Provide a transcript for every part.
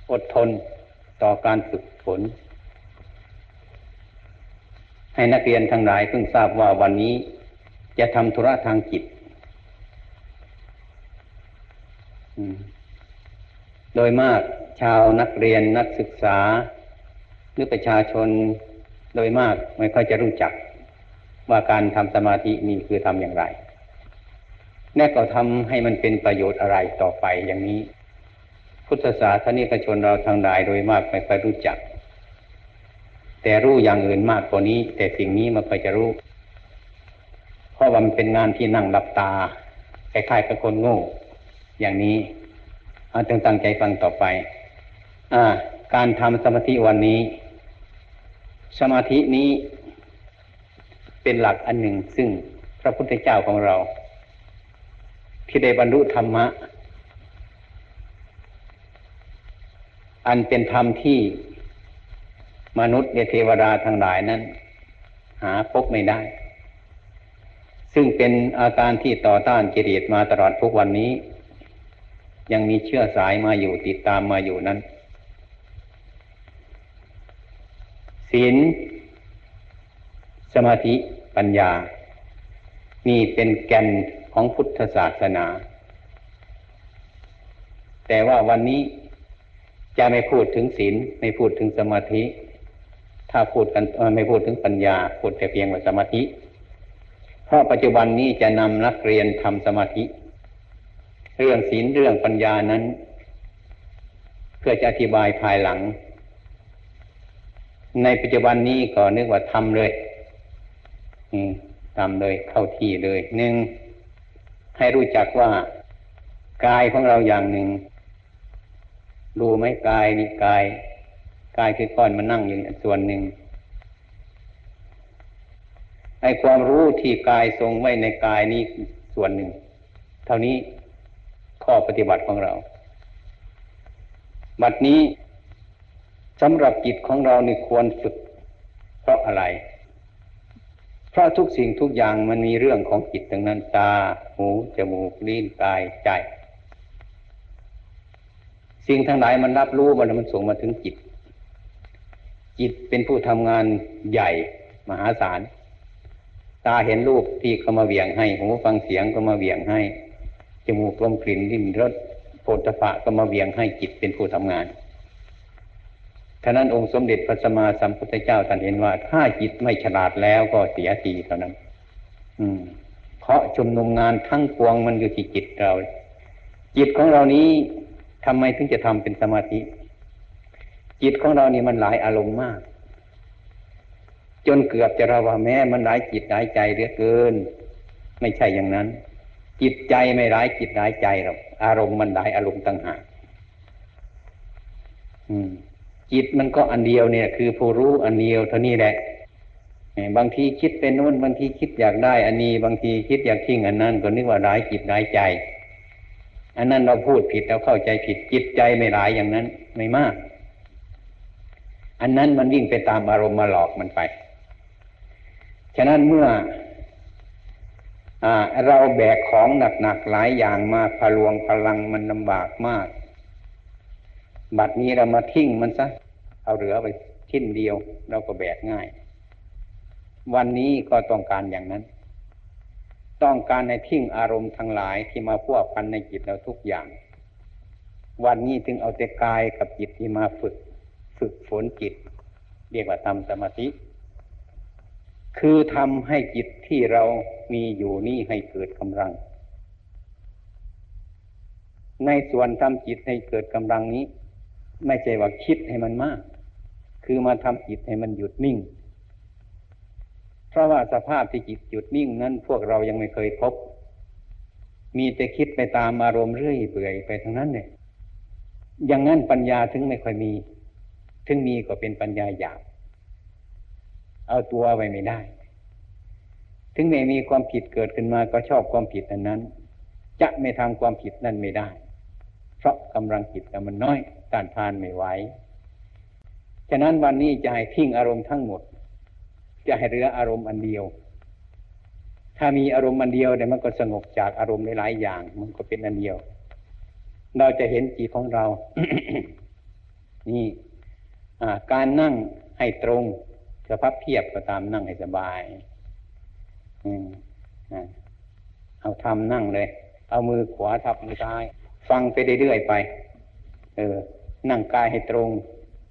อดทนต่อการฝึกฝนให้นักเรียนทั้งหลายเพิ่งทราบว่าวันนี้จะทำธุระทางจิตโดยมากชาวนักเรียนนักศึกษาหรือประชาชนโดยมากไม่ค่อยจะรู้จักว่าการทำสมาธินี่คือทำอย่างไรแน่ก็ทำให้มันเป็นประโยชน์อะไรต่อไปอย่างนี้พุทธศาสนิกชนเราทั้งหลายโดยมากไม่ค่อยรู้จักแต่รู้อย่างอื่นมากกว่านี้แต่สิ่งนี้ไม่ค่อยจะรู้เพราะว่ามันเป็นงานที่นั่งหลับตาคล้ายๆกับคนโง่อย่างนี้ต้องตั้งใจฟังต่อไปการทำสมาธิวันนี้สมาธินี้เป็นหลักอันหนึ่งซึ่งพระพุทธเจ้าของเราที่ได้บรรลุธรรมะอันเป็นธรรมที่มนุษย์เทวดาทั้งหลายนั้นหาพบไม่ได้ซึ่งเป็นอาการที่ต่อต้านกิเลสมาตลอดทุกวันนี้ยังมีเชื้อสายมาอยู่ติดตามมาอยู่นั้นศีลสมาธิปัญญานี่เป็นแก่นของพุทธศาสนาแต่ว่าวันนี้จะไม่พูดถึงศีลไม่พูดถึงสมาธิถ้าพูดกันไม่พูดถึงปัญญาพูดแต่เพียงว่าสมาธิเพราะปัจจุบันนี้จะนำนักเรียนทำสมาธิเรื่องศีลเรื่องปัญญานั้นเพื่อจะอธิบายภายหลังในปัจจุบันนี้ก็นึกว่าทำเลยทำเลยเข้าที่เลยหนึ่งให้รู้จักว่ากายของเราอย่างหนึ่งรู้ไหมกายนี่กายคือก้อนมันนั่งอยู่ส่วนหนึ่งไอ้ความรู้ที่กายทรงไว้ในกายนี้ส่วนหนึ่งเท่านี้ข้อปฏิบัติของเราบัดนี้สำหรับจิตของเรานี่ควรฝึกเพราะอะไรเพราะทุกสิ่งทุกอย่างมันมีเรื่องของจิตทั้งนั้นตาหูจมูกลิ้นกายใจสิ่งทั้งหลายมันรับรู้มันส่งมาถึงจิตเป็นผู้ทำงานใหญ่มหาศาลตาเห็นรูปที่เขามาเหวี่ยงให้หูฟังเสียงก็มาเหวี่ยงให้จมูกลมกลิ่นลิ้นรสโผฏฐัพพะก็มาเหวี่ยงให้จิตเป็นผู้ทำงานฉะนั้นองค์สมเด็จพระสัมมาสัมพุทธเจ้าท่านเห็นว่าถ้าจิตไม่ฉลาดแล้วก็เสียทีเท่านั้นเพราะชุมนุมงานทั้งปวงมันอยู่ที่จิตเราจิตของเรานี้ทำไมถึงจะทำเป็นสมาธิจิตของเรานี่มันหลายอารมณ์มากจนเกือบจะระว่าแม้มันหลายจิตหลายใจเหลือเกินไม่ใช่อย่างนั้นจิตใจไม่หลายจิตหลายใจหรอกอารมณ์มันหลายอารมณ์ต่างหากจิตมันก็อันเดียวเนี่ยคือผู้รู้อันเดียวเท่านี้แหละบางทีคิดเป็นโน้นบางทีคิดอยากได้อันนี้บางทีคิดอยากทิ้งอันนั้นก็นึกว่าหลายจิตหลายใจอันนั้นเราพูดผิดเราเข้าใจผิดจิตใจไม่หลายอย่างนั้นไม่มากอันนั้นมันวิ่งไปตามอารมณ์มาหลอกมันไปฉะนั้นเมื่อเราแบกของหนักๆหลายอย่างมาพะลวงพลังมันลำบากมากบัดนี้เรามาทิ้งมันซะเอาเหลือไปชิ้นเดียวเราก็แบกง่ายวันนี้ก็ต้องการอย่างนั้นต้องการให้ทิ้งอารมณ์ทั้งหลายที่มาพัวพันในจิตเราทุกอย่างวันนี้จึงเอาแต่กายกับจิตที่มาฝึกฝนจิตเรียกว่าทำสมาธิคือทำให้จิตที่เรามีอยู่นี้ให้เกิดกำลังในส่วนทำจิตให้เกิดกำลังนี้ไม่ใช่ว่าคิดให้มันมากคือมาทำจิตให้มันหยุดนิ่งเพราะว่าสภาพที่จิตหยุดนิ่งนั้นพวกเรายังไม่เคยพบมีแต่คิดไปตามอารมณ์เรื่อยเปื่อยไปทั้งนั้นเนี่ยอย่างนั้นปัญญาถึงไม่ค่อยมีถึงมีก็เป็นปัญญาหยาบเอาตัวไว้ไม่ได้ถึงแม้มีความผิดเกิดขึ้นมาก็ชอบความผิดอันนั้นจะไม่ทำความผิดนั้นไม่ได้เพราะกำลังจิตมันน้อยต้านทานไม่ไหวฉะนั้นวันนี้จะให้ทิ้งอารมณ์ทั้งหมดจะให้เหลืออารมณ์อันเดียวถ้ามีอารมณ์อันเดียวเนี่ยมันก็สงบจากอารมณ์หลายๆอย่างมันก็เป็นอันเดียวเราจะเห็นจิตของเรานี่การนั่งให้ตรงจะพับเพียบก็ตามนั่งให้สบายเอาทำนั่งเลยเอามือขวาทับมือซ้ายฟังไปเรื่อยๆไปนั่งกายให้ตรง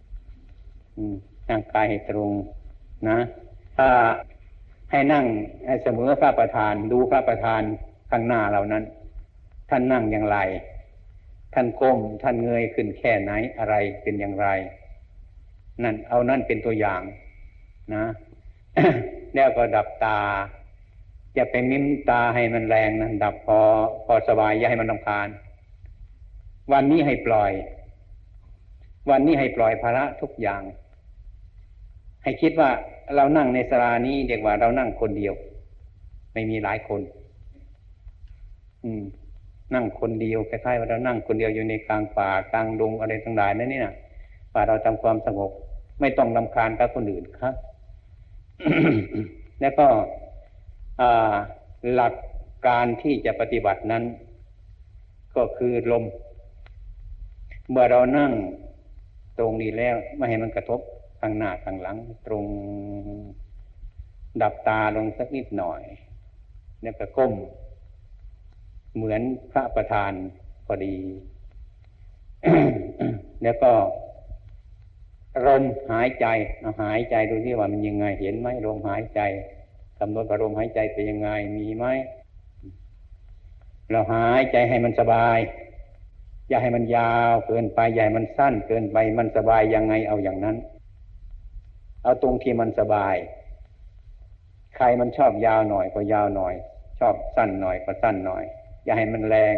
นั่งกายให้ตรงนะถ้าให้นั่งให้เสมอพระประธานดูพระประธานข้างหน้าเรานั้นท่านนั่งอย่างไรท่านก้มท่านเงยขึ้นแค่ไหนอะไรเป็นอย่างไรนั่นเอานั่นเป็นตัวอย่างนะ แล้วก็ดับตาอย่าไปมิ้มตาให้มันแรงนะดับพอสบายอย่าให้มันรำคาญวันนี้ให้ปล่อยวันนี้ให้ปล่อยภาระทุกอย่างให้คิดว่าเรานั่งในศาลานี้เรียกว่าเรานั่งคนเดียวไม่มีหลายคนนั่งคนเดียวคล้ายๆว่าเรานั่งคนเดียวอยู่ในกลางป่ากลางดงอะไรทั้งหลายนั่นนี่นะว่าเราทำความสงบไม่ต้องรำคาญกับคนอื่นครับ แล้วก็หลักการที่จะปฏิบัตินั้นก็คือลมเมื่อเรานั่งตรงนี้แล้วไม่ให้มันกระทบข้างหน้าข้างหลังตรงดับตาลงสักนิดหน่อยแล้วก็ก้มเหมือนพระประธานพอดี แล้วก็ลมหายใจหายใจดูที่ว่ามันยังไงเห็นไหมลมหายใจกำหนดว่าลมหายใจเป็นยังไงมีไหมเราหายใจให้มันสบายอย่าให้มันยาวเกินไปอย่าให้มันสั้นเกินไปมันสบายยังไงเอาอย่างนั้นเอาตรงที่มันสบายใครมันชอบยาวหน่อยก็ยาวหน่อยชอบสั้นหน่อยก็สั้นหน่อยอย่าให้มันแรง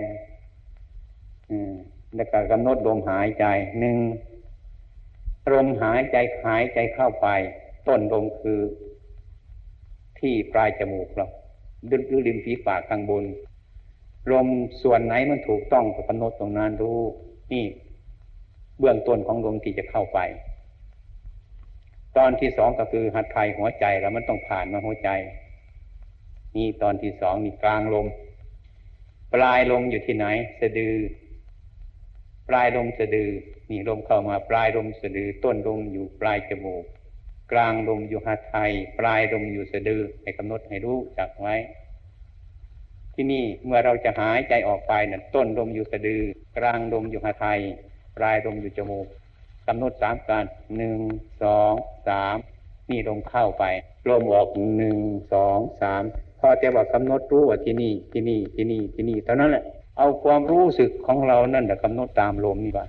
แล้วก็กำหนดลมหายใจหนึ่งลมหายใจเข้าไปต้นลมคือที่ปลายจมูกเราหรือริมฝีปากข้างบนลมส่วนไหนมันถูกต้องก็กำหนดตรงนั้นรู้นี่เบื้องต้นของลมที่จะเข้าไปตอนที่สองก็คือหัตถ์หัวใจแล้วมันต้องผ่านมาหัวใจนี่ตอนที่สองนี่กลางลมปลายลมอยู่ที่ไหนสะดือปลายลมสะดือนี่ลมเข้ามาปลายลมสะดือต้นลมอยู่ปลายจมูกกลางลมอยู่หัตถ์ปลายลมอยู่สะดือให้กำหนดให้รู้จักไว้ที่นี่เมื่อเราจะหายใจออกไปนั่นต้นลมอยู่สะดือกลางลมอยู่หัตถ์ปลายลมอยู่จมูกกำหนดสามการ1 2 3นี่ลมเข้าไปลมออก1 2 3พอแต่ว่ากำหนดรู้ว่าที่นี่เท่านั้นแหละเอาความรู้สึกของเรานั่นแหละกำหนดตามลมนี่ว่า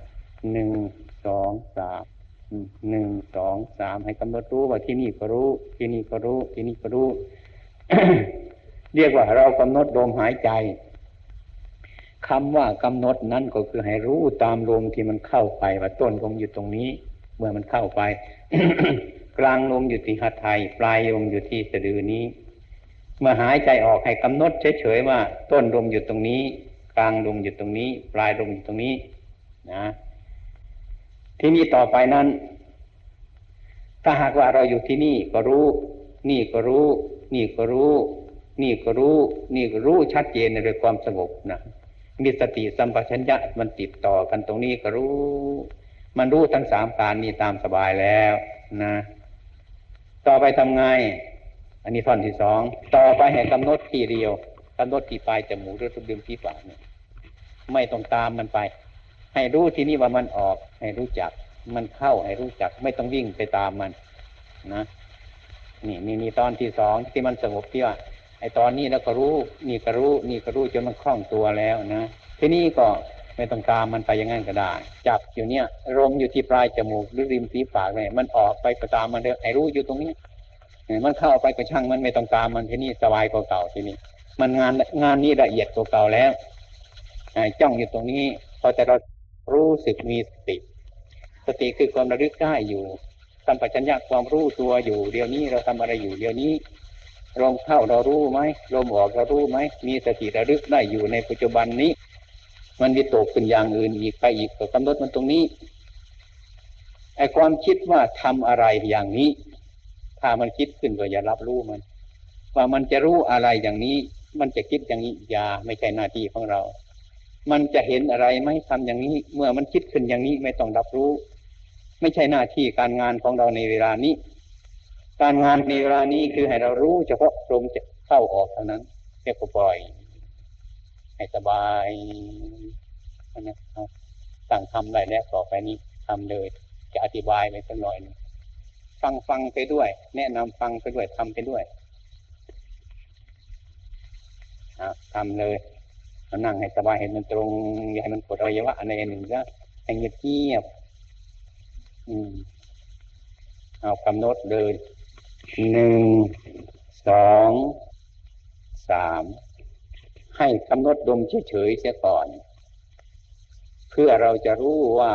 1 2 3 1 2 3ให้กำหนดรู้ว่าที่นี่ก็รู้ที่นี่ก็รู้ที่นี่ก็รู้ เรียกว่าเรากำหนดลมหายใจคำว่ากำหนดนั้นก็คือให้รู้ตามลมที่มันเข้าไปว่าต้นลมอยู่ตรงนี้เมื่อมันเข้าไป กลางลมอยู่ที่หัตถ์ปลายลมอยู่ที่สะดือนี้เมื่อหายใจออกให้กำหนดเฉยๆว่าต้นลมอยู่ตรงนี้กลางลมอยู่ตรงนี้ปลายลมอยู่ตรงนี้นะที่นี่ต่อไปนั้นถ้าหากว่าเราอยู่ที่นี่ก็รู้นี่ก็รู้นี่ก็รู้นี่ก็รู้นี่ก็รู้ชัดเจนในความสงบนะมีสติสัมปชัญญะมันติดต่อกันตรงนี้ก็รู้มันรู้ทั้งสามการนี้ตามสบายแล้วนะต่อไปทำไงอันนี้ท่อนที่สองต่อไปให้กำหนดที่เดียวกำหนดที่ปลายจมูกหรือริมฝีปากเนี่ยไม่ต้องตามมันไปให้รู้ที่นี่ว่ามันออกให้รู้จักมันเข้าให้รู้จักไม่ต้องวิ่งไปตามมันนะนี่ตอนที่สองที่มันสงบที่ว่าไอ้ตอนนี้แล้วก็รู้นี่ก็รู้นี่ก็รู้จนมันคล่องตัวแล้วนะทีนี้ก็ไม่ต้องตามมันไปอย่างนั้นก็ได้จับอยู่เนี่ยลมอยู่ที่ปลายจมูกหรือริมฝีปากเนี่ยมันออกไปก็ตามมันเด้อไอ้รู้อยู่ตรงนี้มันเข้าไปก็ช่างมันไม่ต้องตามมันทีนี้สบายกว่าเก่าทีนี้มันงานนี้ละเอียดกว่าเก่าแล้วจ้องอยู่ตรงนี้พอแต่เรารู้สึกมีสติคือความระลึกได้อยู่สัมปชัญญะความรู้ตัวอยู่เดี๋ยวนี้เราทำอะไรอยู่เดี๋ยวนี้ลมเข้าเรารู้ไหมลมออกเรารู้ไหมมีสติระลึกได้อยู่ในปัจจุบันนี้มันวิตกขึ้นอย่างอื่นอีกไปอีกก็กำหนดมันตรงนี้ไอ้ความคิดว่าทำอะไรอย่างนี้ถ้ามันคิดขึ้นก็อย่ารับรู้มันว่ามันจะรู้อะไรอย่างนี้มันจะคิดอย่างนี้อย่าไม่ใช่หน้าที่ของเรามันจะเห็นอะไรไหมทำอย่างนี้เมื่อมันคิดขึ้นอย่างนี้ไม่ต้องรับรู้ไม่ใช่หน้าที่การงานของเราในเวลานี้การงานในเวลานี้คือให้เรารู้เฉพาะลมจะเข้าออกเท่านั้นเรียกว่าปล่อยให้สบายนะครับสั่งทำได้แล้วต่อไปนี้ทำเลยจะอธิบายไปสักหน่อยนึงฟังไปด้วยแนะนำฟังไปด้วยทำไปด้วยทำเลยนั่งให้สบายให้มันตรงอย่าให้มันปวดอวัยวะอะไรหนึ่งก็ให้เงียบเอากำหนดเลย1 2 3ให้กำหนดลมเฉยๆเสียก่อนเพื่อเราจะรู้ว่า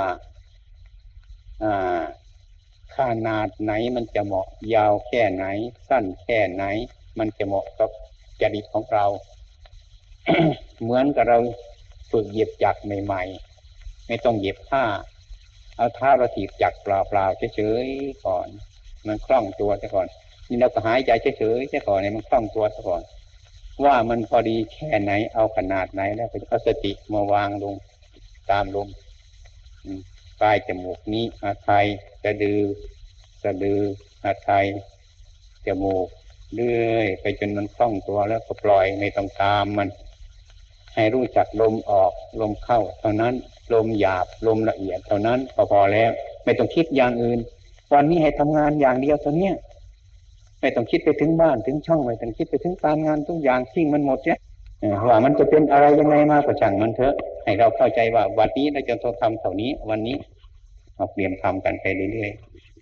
ขนาดไหนมันจะเหมาะยาวแค่ไหนสั้นแค่ไหนมันจะเหมาะกับจริตของเรา เหมือนกับเราฝึกเหยียบจักรใหม่ๆไม่ต้องเหยียบผ้าเอาเท้าเราถีบจักรเปล่าๆเฉยๆก่อนมันคล่องตัวซะก่อนนี่เราก็หายใจเฉยๆซะก่อนเนี่ยมันคล่องตัวซะก่อนว่ามันพอดีแค่ไหนเอาขนาดไหนแล้วก็เอาสติมาวางลงตามลมปลายจมูกนี้หาไทยสะดือหาไทยจมูกเรื่อยไปจนมันคล่องตัวแล้วก็ปล่อยไม่ต้องตามมันให้รู้จักลมออกลมเข้าเท่านั้นลมหยาบลมละเอียดเท่านั้นพอแล้วไม่ต้องคิดอย่างอื่นวันนี้ให้ทำงานอย่างเดียวตัวเนี้ยไม่ต้องคิดไปถึงบ้านถึงช่องไม่ต้องคิดไปถึงการงานทุกอย่างทิ้งมันหมดเนี่ยว่ามันจะเป็นอะไรยังไงมาก็ช่างมันเถอะให้เราเข้าใจว่าวันนี้เราจะต้องทำเท่านี้วันนี้เราเตรียมทำกันไปเรื่อย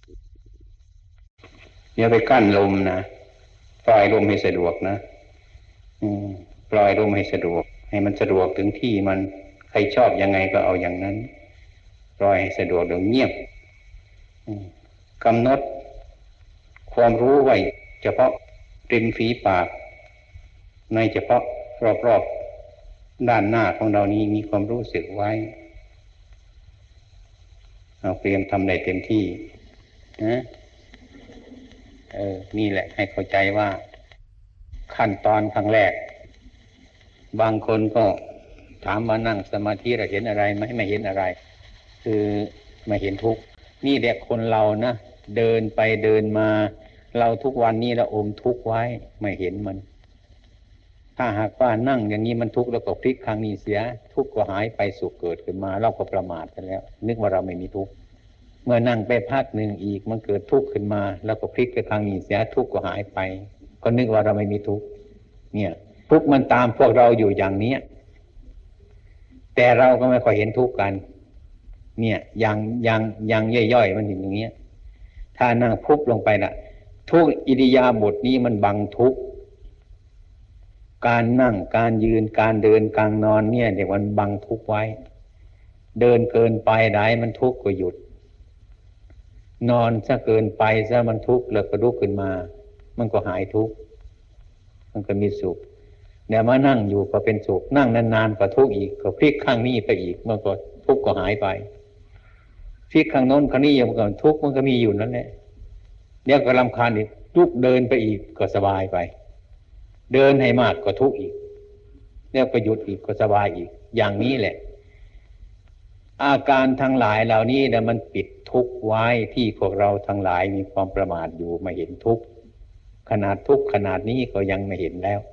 ๆอย่าไปกั้นลมนะปล่อยลมให้สะดวกนะปล่อยลมให้สะดวกให้มันสะดวกถึงที่มันใครชอบยังไงก็เอาอย่างนั้นปล่อยให้สะดวกเดี๋ยวเงียบกำหนดความรู้ไว้เฉพาะริมฝีปากในเฉพาะรอบๆด้านหน้าของเรานี้มีความรู้สึกไว้เราเตรียมทำได้เต็มที่นะนี่แหละให้เข้าใจว่าขั้นตอนครั้งแรกบางคนก็ถามว่านั่งสมาธิเราเห็นอะไรไหมไม่เห็นอะไรคือไม่เห็นทุกข์นี่แหละคนเรานะเดินไปเดินมาเราทุกวันนี้เราอมทุกข์ไว้ไม่เห็นมันถ้าหากว่านั่งอย่างนี้มันทุกข์แล้วก็พลิกครั้งนี้เสียทุกข์ก็หายไปสุขเกิดขึ้นมาเราก็ประมาทไปแล้วนึกว่าเราไม่มีทุกข์เมื่อนั่งไปพักหนึ่งอีกมันเกิดทุกข์ขึ้นมาแล้วก็พลิกไปครั้งนี้เสียทุกข์ก็หายไปก็นึกว่าเราไม่มีทุกข์เนี่ยทุกข์มันตามพวกเราอยู่อย่างนี้แต่เราก็ไม่ค่อยเห็นทุกข์กันเนี่ยอย่างย่อยๆมันอย่างเงี้ยถ้านั่งพุบลงไปน่ะทุกอิริยาบถนี้มันบังทุกข์การนั่งการยืนการเดินการนอนเนี่ยเดี๋ยวมันบังทุกข์ไว้เดินเกินไปได้มันทุกข์ก็หยุดนอนซะเกินไปซะมันทุกข์แล้วก็ลุกขึ้นมามันก็หายทุกข์มันก็มีสุขเดี๋ยวมานั่งอยู่ก็เป็นสุขนั่งนานๆก็ทุกข์อีกก็พลิกข้างนี้ไปอีกมันก็ทุกข์ก็หายไปพลิกข้างโน้นข้างนี้ยังก็ทุกข์มันก็มีอยู่นั่นแหละเดี๋ยวก็รำคาญอีกลุกเดินไปอีกก็สบายไปเดินให้มากก็ทุกข์อีกแล้วก็หยุดอีกก็สบายอีกอย่างนี้แหละอาการทั้งหลายเหล่านี้นะมันปิดทุกข์ไว้ที่พวกเราทั้งหลายมีความประมาทอยู่ไม่เห็นทุกข์ขนาดทุกข์ขนาดนี้ก็ยังไม่เห็นแล้ว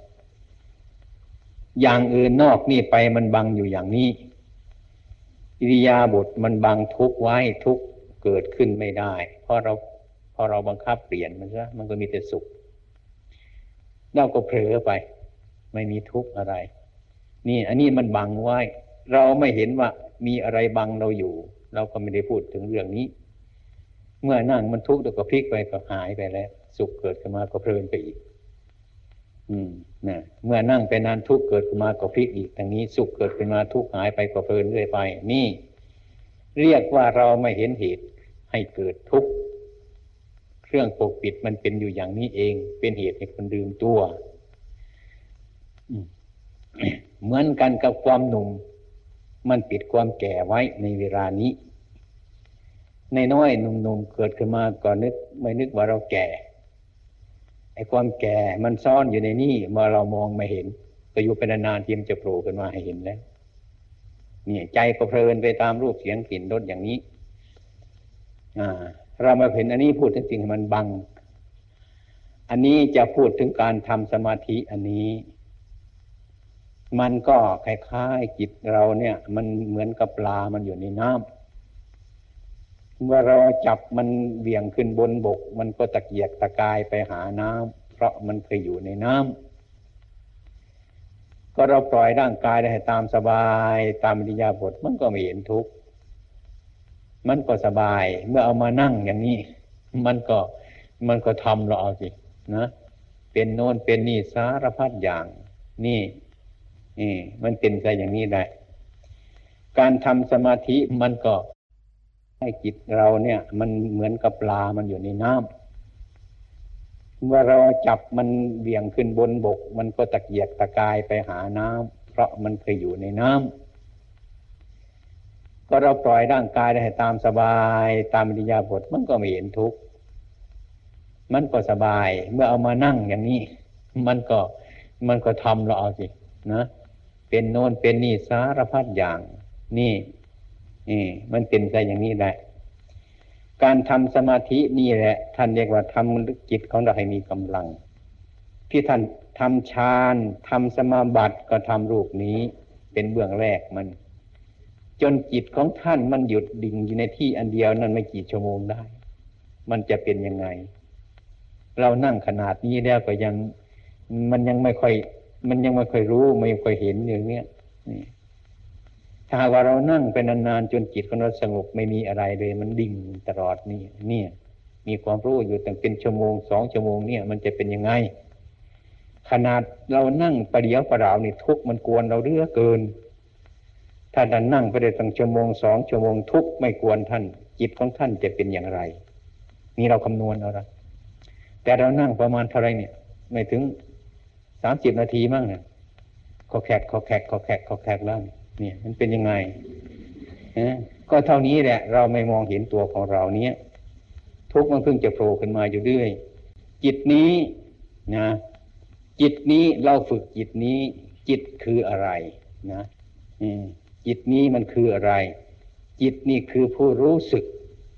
อย่างอื่นนอกนี่ไปมันบังอยู่อย่างนี้อิริยาบถมันบังทุกข์ไว้ทุกข์เกิดขึ้นไม่ได้เพราะเราบังคับเปลี่ยนมันซะมันก็มีแต่สุขเราก็เผลอไปไม่มีทุกข์อะไรนี่อันนี้มันบังไว้เราไม่เห็นว่ามีอะไรบังเราอยู่เราก็ไม่ได้พูดถึงเรื่องนี้เมื่อนั่งมันทุกข์แล้วก็พลิกไปก็หายไปแล้วสุขเกิดขึ้นมาก็เพลินไปอีกนะเมื่อนั่งไปนานทุกข์เกิดขึ้นมาก็พลิกอีกทางนี้สุขเกิดขึ้นมาทุกข์หายไปก็เพลินเรื่อยไปนี่เรียกว่าเราไม่เห็นเหตุให้เกิดทุกข์เครื่องปกปิดมันเป็นอยู่อย่างนี้เองเป็นเหตุให้คนลืมตัวเหมือนกันกับความหนุ่มมันปิดความแก่ไว้ในเวลานี้ในน้อยหนุ่มๆเกิดขึ้นมาก็ไม่นึกว่าเราแก่ไอ้ความแก่มันซ่อนอยู่ในนี้เมื่อเรามองไม่เห็นก็อยู่เป็นนานๆทีมจะโผล่ขึ้นมาให้เห็นแล้วเนี่ยใจก็เพลินไปตามรูปเสียงกลิ่นรสอย่างนี้อ่าเรามาเห็นอันนี้พูดถึงสิ่งที่มันบังอันนี้จะพูดถึงการทำสมาธิอันนี้มันก็คล้ายๆจิตเราเนี่ยมันเหมือนกับปลามันอยู่ในน้ำเมื่อเราจับมันเหวี่ยงขึ้นบนบกมันก็ตะเกียกตะกายไปหาน้ำเพราะมันเคยอยู่ในน้ำก็เราปล่อยร่างกายได้ตามสบายตามอิริยาบถมันก็ไม่เห็นทุกข์มันก็สบายเมื่อเอามานั่งอย่างนี้มันก็ทำเราเอาสินะเป็นโน่นเป็นนี่สารพัดอย่างนี่มันเป็นไปอย่างนี้ได้การทำสมาธิมันก็ให้จิตเราเนี่ยมันเหมือนกับปลามันอยู่ในน้ำเมื่อเราจับมันเหวี่ยงขึ้นบนบกมันก็ตะเกียกตะกายไปหาน้ำเพราะมันเคยอยู่ในน้ำก็เราปล่อยร่างกายได้ตามสบายตามอิริยาบถมันก็ไม่เห็นทุกข์มันก็สบายเมื่อเอามานั่งอย่างนี้มันก็ทำเราเอาสินะเป็นโน่นเป็นนี่สารพัดอย่างนี่มันเป็นไปอย่างนี้ได้การทำสมาธินี่แหละท่านเรียกว่าทำจิตของเราให้มีกำลังที่ท่านทำฌานทำสมาบัติก็ทำรูปนี้เป็นเบื้องแรกมันจนจิตของท่านมันหยุดดิ่งอยู่ในที่อันเดียวนั้นไม่กี่ชั่วโมงได้มันจะเป็นยังไงเรานั่งขนาดนี้แล้วก็มันยังไม่ค่อยรู้ไม่ค่อยเห็นอย่างเนี้ยถ้าว่าเรานั่งเป็นนานๆจนจิตของเราสงบไม่มีอะไรเลยมันดิ่งตลอดนี่มีความรู้อยู่ตั้งเป็นชั่วโมง2 ชั่วโมงเนี่ยมันจะเป็นยังไงขนาดเรานั่งประเดี๋ยวประดาวนี่ทุกข์มันกวนเราเรื่อเกินถ้าท่านนั่งไปได้ตั้งชั่วโมง2 ชั่วโมงทุกข์ไม่กวนท่านจิตของท่านจะเป็นอย่างไรนี่เราคำนวณเอาละแต่เรานั่งประมาณเท่าไรเนี่ยไม่ถึง30 นาทีมั้งเนี่ยขอแขกแล้วเนี่ยมันเป็นยังไงก็เท่านี้แหละเราไม่มองเห็นตัวของเราเนี้ยทุกข์มันเพิ่งจะโผล่ขึ้นมาอยู่เรื่อยจิตนี้นะจิตนี้เราฝึกจิตนี้จิตคืออะไรนะจิตนี้มันคืออะไรจิตนี่คือผู้รู้สึก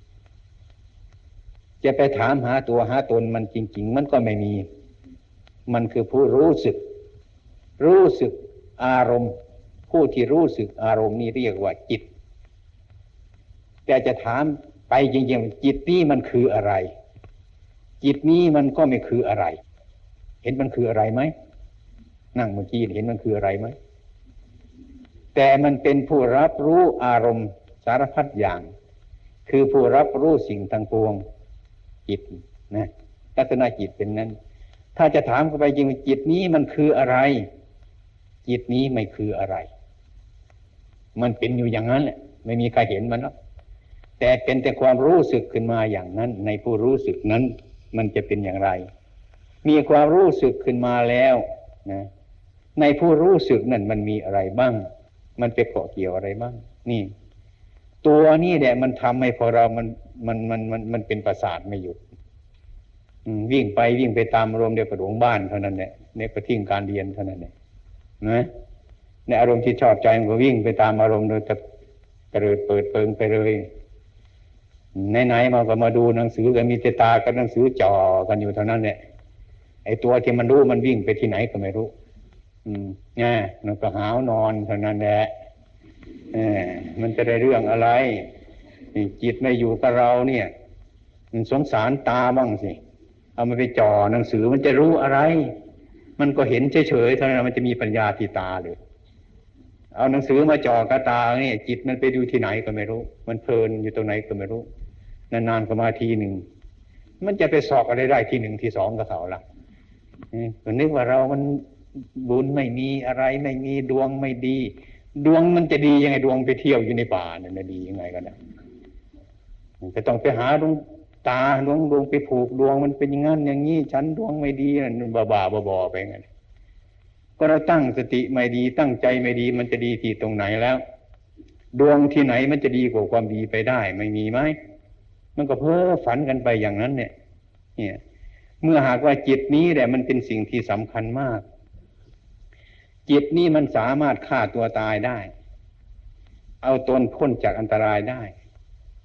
จะไปถามหาตัวหาตนมันจริงๆมันก็ไม่มีมันคือผู้รู้สึกอารมณ์ผู้ที่รู้สึกอารมณ์นี้เรียกว่าจิตแต่จะถามไปจริงๆจิตนี้มันคืออะไรจิตนี้มันก็ไม่คืออะไรเห็นมันคืออะไรไหมนั่งเมื่อกี้เห็นมันคืออะไรไหมแต่มันเป็นผู้รับรู้อารมณ์สารพัดอย่างคือผู้รับรู้สิ่งทั้งปวงจิตนะลักษณะจิตเป็นนั้นถ้าจะถามเข้าไปจริงจิตนี้มันคืออะไรจิตนี้ไม่คืออะไรมันเป็นอยู่อย่างนั้นแหละไม่มีใครเห็นมันหรอกแต่เป็นแต่ความรู้สึกขึ้นมาอย่างนั้นในผู้รู้สึกนั้นมันจะเป็นอย่างไรมีความรู้สึกขึ้นมาแล้วนะในผู้รู้สึกนั้นมันมีอะไรบ้างมันไปเกาะเกี่ยวอะไรบ้างนี่ตัวนี้แหละมันทำให้พอเรามันเป็นประสาทไม่หยุดวิ่งไปตามอารมณ์เดียวกับหลวงบ้านเท่านั้นแหละเนี่ยก็ทิ้งการเรียนเท่านั้นแหละนะในอารมณ์ที่ชอบใจมันก็วิ่งไปตามอารมณ์โดยจะกระเริดเปิดเปิงไปเลยไหนๆมาก็มาดูหนังสือกันมีแต่ตากับหนังสือจ่อกันอยู่เท่านั้นแหละไอ้ตัวที่มันรู้มันวิ่งไปที่ไหนก็ไม่รู้มันก็หาวนอนเท่านั้นแหละมันจะได้เรื่องอะไรจิตไม่อยู่กับเราเนี่ยมันสงสารตาบ้างสิเอามาไปจ่อหนังสือมันจะรู้อะไรมันก็เห็นเฉยๆเท่านั้นมันจะมีปัญญาที่ตาเลยเอาหนังสือมาจ่อกระตาเนี่ยจิตมันไปดูที่ไหนก็ไม่รู้มันเพลินอยู่ตรงไหนก็ไม่รู้นานๆก็มาทีหนึ่งมันจะไปสอบอะไรได้ที่1ที่2กับเขาล่ะก็นึกว่าเรามันบุญไม่มีอะไรไม่มีดวงไม่ดีดวงมันจะดียังไงดวงไปเที่ยวอยู่ในป่าเนี่ยดียังไงกันนะจะต้องไปหาดวงตาดวงไปผูกดวงมันเป็นอย่างนั้นอย่างนี้ฉันดวงไม่ดีนั่นบ้าๆบอๆไปงั้นก็เราตั้งสติไม่ดีตั้งใจไม่ดีมันจะดีที่ตรงไหนแล้วดวงที่ไหนมันจะดีกว่าความดีไปได้ไม่มีไหมมันก็เพ้อฝันกันไปอย่างนั้นเนี่ยเมื่อหากว่าจิตนี้แหละมันเป็นสิ่งที่สำคัญมากจิตนี้มันสามารถฆ่าตัวตายได้เอาตนพ้นจากอันตรายได้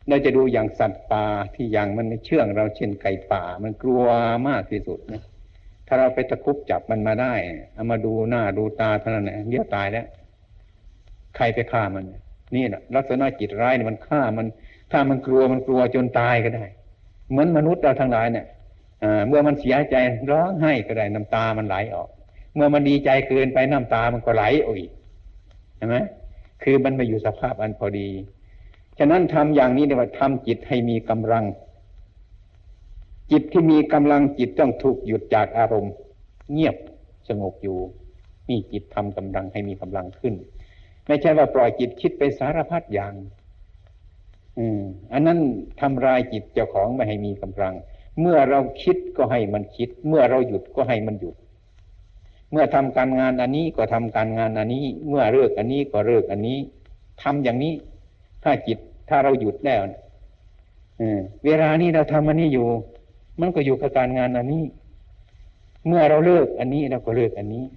เราจะดูอย่างสัตว์ป่าที่อย่างมันเชื่องเราเช่นไก่ป่ามันกลัวมากที่สุดนะถ้าเราไปตะคุบจับมันมาได้เอามาดูหน้าดูตาเท่านั้นแหละเดี๋ยวตายแล้วใครไปฆ่ามันนี่แหละลักษณะจิตร้ายมันฆ่ามันถ้ามันกลัวจนตายก็ได้เหมือนมนุษย์เราทั้งหลายเนี่ยเมื่อมันเสียใจร้องไห้ก็ได้น้ำตามันไหลออกเมื่อมันดีใจเกินไปน้ำตามันก็ไหลออกอีกใช่ไหมคือมันมาอยู่สภาพอันพอดีฉะนั้นทำอย่างนี้เรียกว่าทำจิตให้มีกำลังจิตที่มีกำลังจิตต้องถูกหยุดจากอารมณ์เงียบสงบอยู่นี่จิตทำกำลังให้มีกำลังขึ้นไม่ใช่ว่าปล่อยจิตคิดไปสารพัดอย่างอันนั้นทำลายจิตเจ้าของไม่ให้มีกำลังเมื่อเราคิดก็ให้มันคิดเมื่อเราหยุดก็ให้มันหยุดเมื่อทำการงานอันนี้ก็ทำการงานอันนี้เมื่อเลิกอันนี้ก็เลิกอันนี้ทำอย่างนี้ถ้าเราหยุดแล้วเวลานี้เราทำอันนี้อยู่มันก็อยู่กับการงานอันนี้เมื่อเราเลิกอันนี้เราก็เลิกอันนี้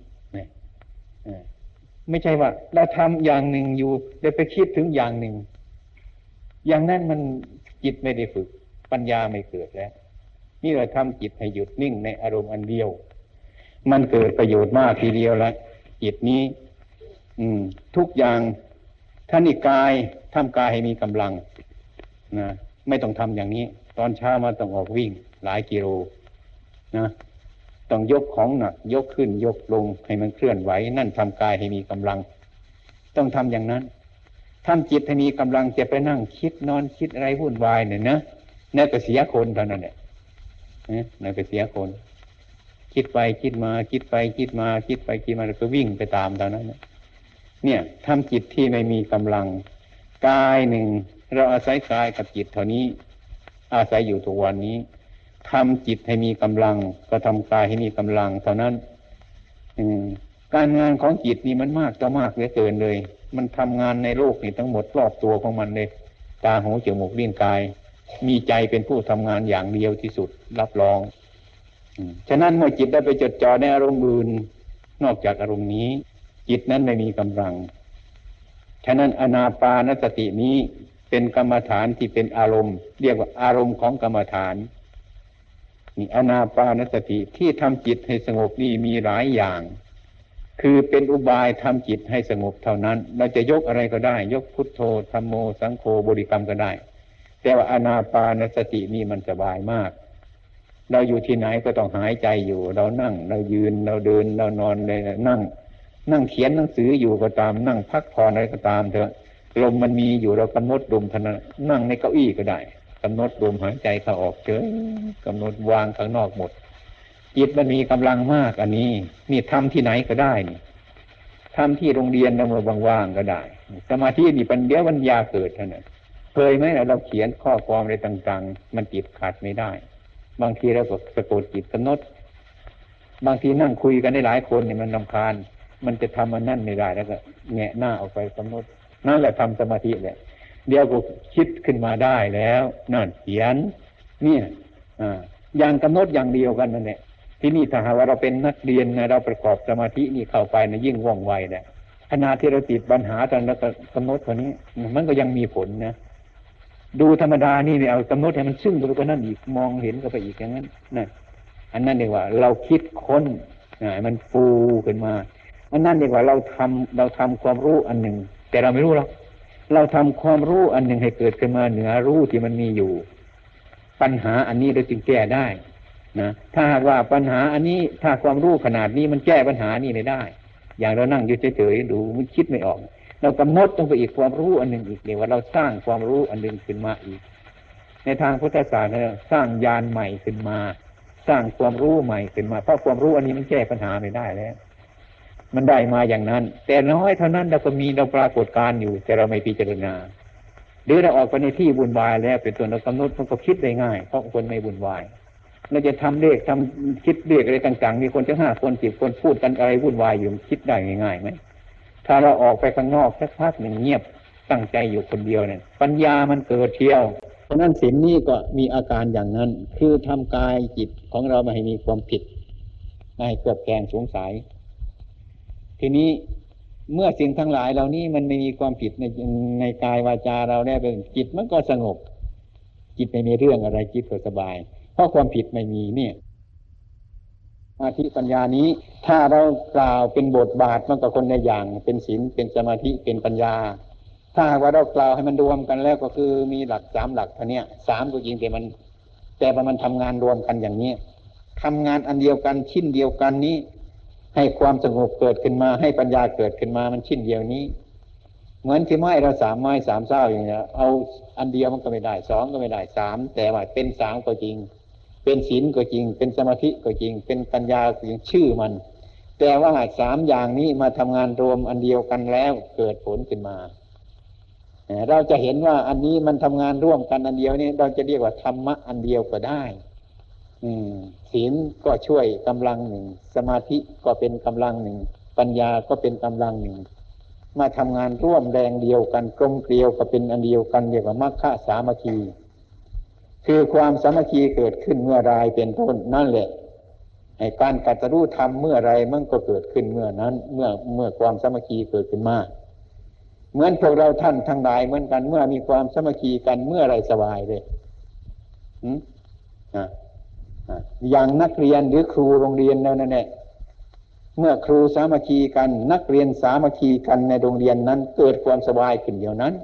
ไม่ใช่ว่าเราทำอย่างหนึ่งอยู่แล้วไปคิดถึงอย่างหนึ่งอย่างนั้นมันจิตไม่ได้ฝึกปัญญาไม่เกิดแล้วนี่เราทำจิตให้หยุดนิ่งในอารมณ์อันเดียวมันเกิดประโยชน์มากทีเดียวละจิตนี้ทุกอย่างท่านกายทำกายให้มีกำลังนะไม่ต้องทำอย่างนี้ตอนเช้ามาต้องออกวิ่งหลายกิโลนะต้องยกของหนักยกขึ้นยกลงให้มันเคลื่อนไหวนั่นทำกายให้มีกำลังต้องทำอย่างนั้นทำจิตให้มีกำลังจะไปนั่งคิดนอนคิดอะไรวุ่นวายเนี่ยนะนั่นก็เสียคนเท่านั้นแหละนั่นก็เสียคนคิดไปคิดมาคิดไปคิดมาคิดไปคิดมาแล้วก็วิ่งไปตามเท่านั้นเนี่ยทำจิตที่ไม่มีกำลังกายหนึ่งเราอาศัยกายกับจิตเท่านี้อาศัยอยู่ทุกวันนี้ทำจิตให้มีกำลังก็ทำกายให้มีกำลังเท่านั้นการงานของจิตนี่มันมากต่อมากเหลือเกินเลยมันทำงานในโลกนี่ทั้งหมดรอบตัวของมันเลยตาหูจมูกลิ้นกายมีใจเป็นผู้ทำงานอย่างเดียวที่สุดรับรองฉะนั้นเมื่อจิตได้ไปจดจ่อในอารมณ์อื่นนอกจากอารมณ์นี้จิตนั้นไม่มีกำลังฉะนั้นอานาปานสตินี้เป็นกรรมฐานที่เป็นอารมณ์เรียกว่าอารมณ์ของกรรมฐานนี่อานาปานสติที่ทำจิตให้สงบนี่มีหลายอย่างคือเป็นอุบายทำจิตให้สงบเท่านั้นเราจะยกอะไรก็ได้ยกพุทโธธัมโมสังโฆบริกรรมก็ได้แต่ว่าอานาปานสตินี่มันสบายมากเราอยู่ที่ไหนก็ต้องหายใจอยู่เรานั่งเรายืนเราเดินเรานอนเลยนั่งเขียนหนังสืออยู่ก็ตามนั่งพักผ่อนอะไรก็ตามเถอะลมมันมีอยู่เรากำหนดลมเท่านั้นนั่งในเก้าอี้ก็ได้กำหนดลมหายใจเข้าออกเฉยกำหนดวางข้างนอกหมดจิตมันมีกำลังมากอันนี้นี่ทำที่ไหนก็ได้นี่ทำที่โรงเรียนเราเมื่อว่างๆก็ได้สมาธินี่ปัญญาเกิดเท่านั้นเคยไหมเราเขียนข้อความอะไรต่างๆมันจิตขาดไม่ได้บางทีเราก็สะกดจิตกำหนดบางทีนั่งคุยกันได้หลายคนเนี่ยมันรำคาญมันจะทำมันนั่นไม่ได้แล้วก็แงะหน้าออกไปกำหนดนั่นแหละทำสมาธิแหละเดี๋ยวก็คิดขึ้นมาได้แล้วนั่นเขียนเนี่ยอย่างกำหนดอย่างเดียวกันนั่นแหละที่นี่ถ้าหากว่าเราเป็นนักเรียนนะเราประกอบสมาธินี่เข้าไปนะยิ่งว่องไวแหละขณะที่เราติดปัญหาตอนเรากำหนดตัวนี้มันก็ยังมีผลนะดูธรรมดานี่เอากำหนดให้มันซึ้งไปกว่านั้นอีกมองเห็นก็ไปอีกอย่างนั้นนั่นอันนั้นเรียกว่าเราคิดค้นมันฟูขึ้นมาอันนั้นเรียกว่าเราทำความรู้อันหนึ่งแต่เราไม่รู้หรอกเราทำความรู้อันหนึ่งให้เกิดขึ้นมาเหนือรู้ที่มันมีอยู่ปัญหาอันนี้เราจึงแก้ได้นะถ้าหากว่าปัญหาอันนี้ถ้าความรู้ขนาดนี้มันแก้ปัญหานี้ไม่ได้อย่างเรานั่งอยู่เฉยๆดูมันคิดไม่ออกเรากำหนดต้องไปอีกความรู้อันหนึ่งอีกเรียกว่าเราสร้างความรู้อันหนึ่งขึ้นมาอีกในทางพุทธศาสนาสร้างญาณใหม่ขึ้นมาสร้างความรู้ใหม่ขึ้นมาเพราะความรู้อันนี้มันแก้ปัญหาไม่ได้แล้วมันได้มาอย่างนั้นแต่น้อยเท่านั้นเราก็มีเราปรากฏการอยู่แต่เราไม่พิจารณาหรือเราออกไปในที่วุ่นวายแล้วเป็นตัวเรากำหนดมันก็คิดได้ง่ายเพราะคนไม่วุ่นวายเราจะทำเลขทำคิดเลขอะไรต่างๆมีคนจะ5 คน10 คนพูดกันอะไรวุ่นวายอยู่คิดได้ง่ายๆไหมถ้าเราออกไปข้างนอกสักพักหนึ่งเงียบตั้งใจอยู่คนเดียวเนี่ยปัญญามันเกิดเที่ยวเพราะนั้นศีลนี่ก็มีอาการอย่างนั้นคือทำกายจิตของเราไม่ให้มีความผิดไม่ให้เกิดแกงสงสัยทีนี้เมื่อสิ่งทั้งหลายเหล่านี้มันไม่มีความผิดในกายวาจาเราได้เป็นจิตมันก็สงบจิตไม่มีเรื่องอะไรจิตก็สบายเพราะความผิดไม่มีเนี่ยสมาธิปัญญานี้ถ้าเรากล่าวเป็นบทบาทมันก็คนในอย่างเป็นศีลเป็นสมาธิเป็นปัญญาถ้าว่าเรากล่าวให้มันรวมกันแล้วก็คือมีหลัก3หลักเท่านี้3ก็จริงแต่มันทำงานรวมกันอย่างนี้ทำงานอันเดียวกันชิ้นเดียวกันนี้ให้ความสงบเกิดขึ้นมาให้ปัญญาเกิดขึ้นมามันชิ้นเดียวนี้เหมือนที่ไม้เรา3 ไม้3 เศร้าอย่างนี้เอาอันเดียวมันก็ไม่ได้2ก็ไม่ได้3แต่ว่าเป็น3ก็จริงเป็นศีลก็จริงเป็นสมาธิก็จริงเป็นปัญญาก็จริงชื่อมันแต่ว่า3อย่างนี้มาทำงานรวมอันเดียวกันแล้วเกิดผลขึ้นมาเราจะเห็นว่าอันนี้มันทำงานร่วมกันอันเดียวนี้เราจะเรียกว่าธรรมะอันเดียวก็ได้ศีลก็ช่วยกำลังหนึ่งสมาธิก็เป็นกำลังหนึ่งปัญญาก็เป็นกำลังหนึ่งมาทำงานร่วมแรงเดียวกันกลมเกลียวก็เป็นอันเดียวกันเรียกว่ามรรคสามัคคีคือความสามัคคีเกิดขึ้นเมื่อไรเป็นต้นนั่นแหละการตรัสรู้ธรรมเมื่อไรมันก็เกิดขึ้นเมื่อนั้นเมื่อความสามัคคีเกิดขึ้นมาเหมือนพวกเราท่านทั้งหลายเหมือนกันเมื่อมีความสามัคคีกันเมื่อไรสบายเลยอย่างนักเรียนหรือครูโรงเรียนนั่นแหละเมื่อครูสามัคคีกันนักเรียนสามัคคีกันในโรงเรียนนั้นเกิดความสบายขึ้นเดียวนั้น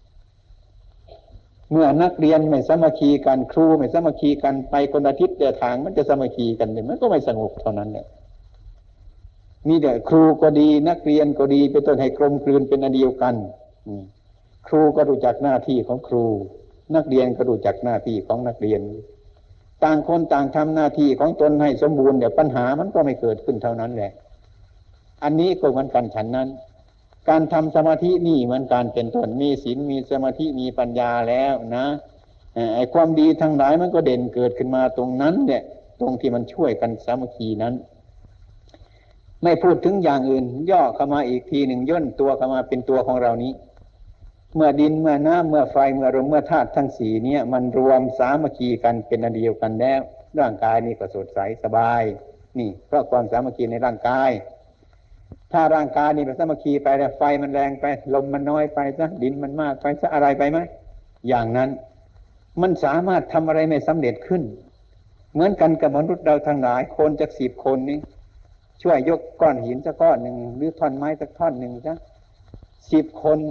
เมื่อนักเรียนไม่สามัคคีกันครูไม่สามัคคีกันไปคนละทิศแต่ทางมันจะสามัคคีกันมันก็ไม่สงบเท่านั้นแหละมีแต่ครูก็ดีนักเรียนก็ดีเป็นต้นให้กลมกลืนเป็นอันเดียวกันครูก็รู้จักหน้าที่ของครูนักเรียนก็รู้จักหน้าที่ของนักเรียนต่างคนต่างทำหน้าที่ของตนให้สมบูรณ์เดี๋ยวปัญหามันก็ไม่เกิดขึ้นเท่านั้นแหละอันนี้ก็เหมือนกันฉันนั้นการทำสมาธินี่เหมือนการเป็นต้นมีศีลมีสมาธิมีปัญญาแล้วนะไอ้ความดีทั้งหลายมันก็เด่นเกิดขึ้นมาตรงนั้นเนี่ยตรงที่มันช่วยกันสามัคคีนั้นไม่พูดถึงอย่างอื่นย่อเข้ามาอีกทีหนึ่งย่นตัวเข้ามาเป็นตัวของเรานี้เมื่อดินเมื่อน้ำเมื่อไฟเมื่อลมเมื่อธาตุทั้งสี่เนี่ยมันรวมสามัคคีกันเป็นอันเดียวกันแล้วร่างกายนี่ก็สดใสสบายนี่เพราะความสามัคคีในร่างกายถ้าร่างกายนี่มันสามัคคีไปแล้วไฟมันแรงไปลมมันน้อยไปซะดินมันมากไปซะอะไรไปไหมอย่างนั้นมันสามารถทำอะไรไม่สำเร็จขึ้นเหมือนกันกับมนุษย์เราทั้งหลายคนจาก10 คนนี้ช่วยยกก้อนหินสักก้อนหนึ่งหรือท่อนไม้สักท่อนหนึ่งซะ10 คน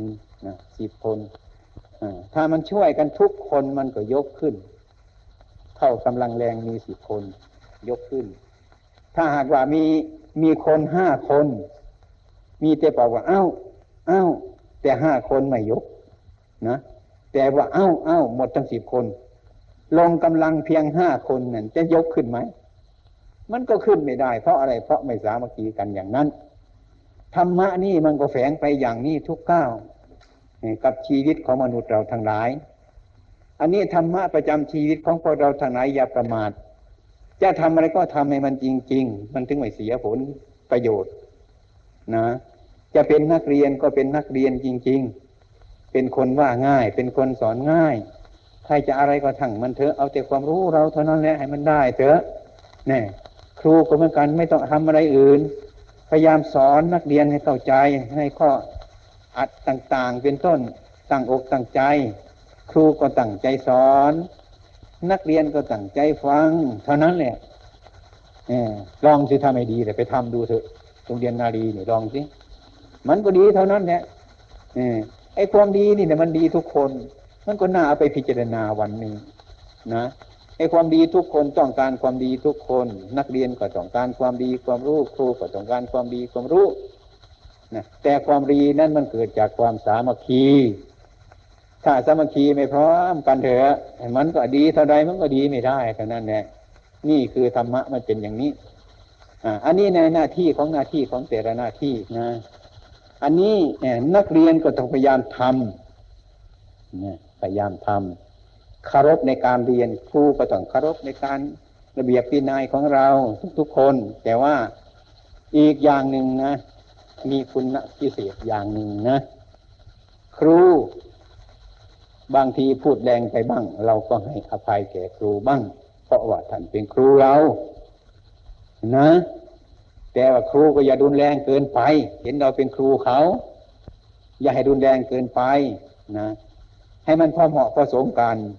10 คนถ้ามันช่วยกันทุกคนมันก็ยกขึ้นเท่ากำลังแรงมี10 คนยกขึ้นถ้าหากว่ามีคน5 คนมีแต่บอกว่าเอ้าแต่5 คนไม่ยกนะแต่ว่าเอ้าหมดทั้ง10 คนลงกำลังเพียง5 คนนั่นจะยกขึ้นไหมมันก็ขึ้นไม่ได้เพราะอะไรเพราะไม่สามัคคีกันอย่างนั้นธรรมะนี่มันก็แฝงไปอย่างนี้ทุกก้าวกับชีวิตของมนุษย์เราทั้งหลายอันนี้ธรรมะประจำชีวิตของพวกเราทั้งหลายอย่าประมาทจะทำอะไรก็ทำให้มันจริงๆมันถึงไม่เสียผลประโยชน์นะจะเป็นนักเรียนก็เป็นนักเรียนจริงๆเป็นคนว่าง่ายเป็นคนสอนง่ายใครจะอะไรก็ทั้งมันเถอะเอาแต่ความรู้เราเท่านั้นแหละให้มันได้เถอะแน่ครูก็เหมือนกันไม่ต้องทำอะไรอื่นพยายามสอนนักเรียนให้เข้าใจให้ข้ออัดต่างๆเป็นต้นตั้งอกตั้งใจครูก็ตั้งใจสอนนักเรียนก็ตั้งใจฟังเท่านั้นแหละลองสิทำให้ดีแต่ไปทำดูเถอะโรงเรียนนารีนี่ลองสิมันก็ดีเท่านั้นแหละไอ้ความดีนี่เนี่ยมันดีทุกคนมันก็น่าเอาไปพิจารณาวันหนึ่งนะไอ้ความดีทุกคนต้องการความดีทุกคนนักเรียนก็ต้องการความดีความรู้ครูก็ต้องการความดีความรู้นะแต่ความดีนั้นมันเกิดจากความสามัคคีถ้าสามัคคีไม่พร้อมกันเถอะมันก็ดีเท่าใดมันก็ดีไม่ได้เท่านั้นแหละนี่คือธรรมะมันเป็นอย่างนี้อันนี้ในหน้าที่ของแต่ละหน้าที่นะอันนี้นักเรียนก็ต้องพยายามทำพยายามทำเคารพในการเรียนครูก็ต้องเคารพในการระเบียบวินัยของเราทุกๆคนแต่ว่าอีกอย่างหนึ่งนะมีคุณพิเศษอย่างหนึ่งนะครูบางทีพูดแรงไปบ้างเราก็ให้อภัยแก่ครูบ้างเพราะว่าท่านเป็นครูเรานะแต่ว่าครูก็อย่ารุนแรงเกินไปเห็นเราเป็นครูเขาอย่าให้รุนแรงเกินไปนะให้มันพอเหมาะพอสมกัน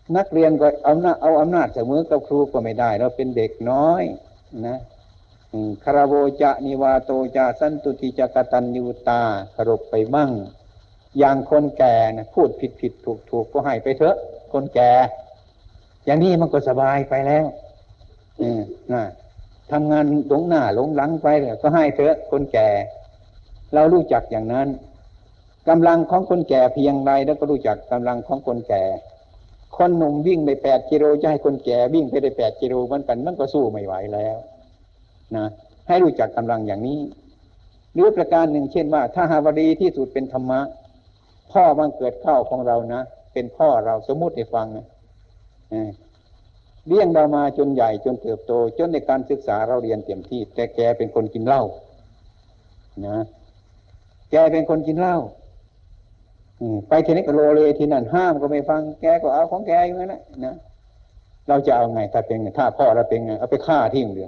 นักเรียนก็เอาอำนาจเสมอกับครูก็ไม่ได้เราเป็นเด็กน้อยนะคารโวจะนิวาโตจะสันตุติจะกตัญญูตาเคารพไปบ้างอย่างคนแก่นะพูดผิดถูกก็ให้ไปเถอะคนแก่อย่างนี้มันก็สบายไปแล้วนะทำงานหลงหน้าหลงหลังไปก็ให้เถอะคนแก่เรารู้จักอย่างนั้นกำลังของคนแก่เพียงไรแล้วก็รู้จักกำลังของคนแก่คนหนุ่มวิ่งไป8 กิโลจะให้คนแก่วิ่งไปได้8 กิโลเหมือนกันมันก็สู้ไม่ไหวแล้วนะให้รู้จักกำลังอย่างนี้หรือประการหนึ่งเช่นว่าถ้าหาวดีที่สุดเป็นธรรมะพ่อบังเกิดเข้าของเรานะเป็นพ่อเราสมมุติให้ฟังนะเลี้ยงเรามาจนใหญ่จนเติบโตจนในการศึกษาเราเรียนเต็มที่แต่แกเป็นคนกินเหล้านะแกเป็นคนกินเหล้าไปที่นี้ก็โลเลที่นั่นห้ามก็ไม่ฟังแกก็เอาของแกอย่างนั้นนะเราจะเอาไงถ้าเป็นไงถ้าพ่อเราเป็นไงเอาไปฆ่าทิ้งเลย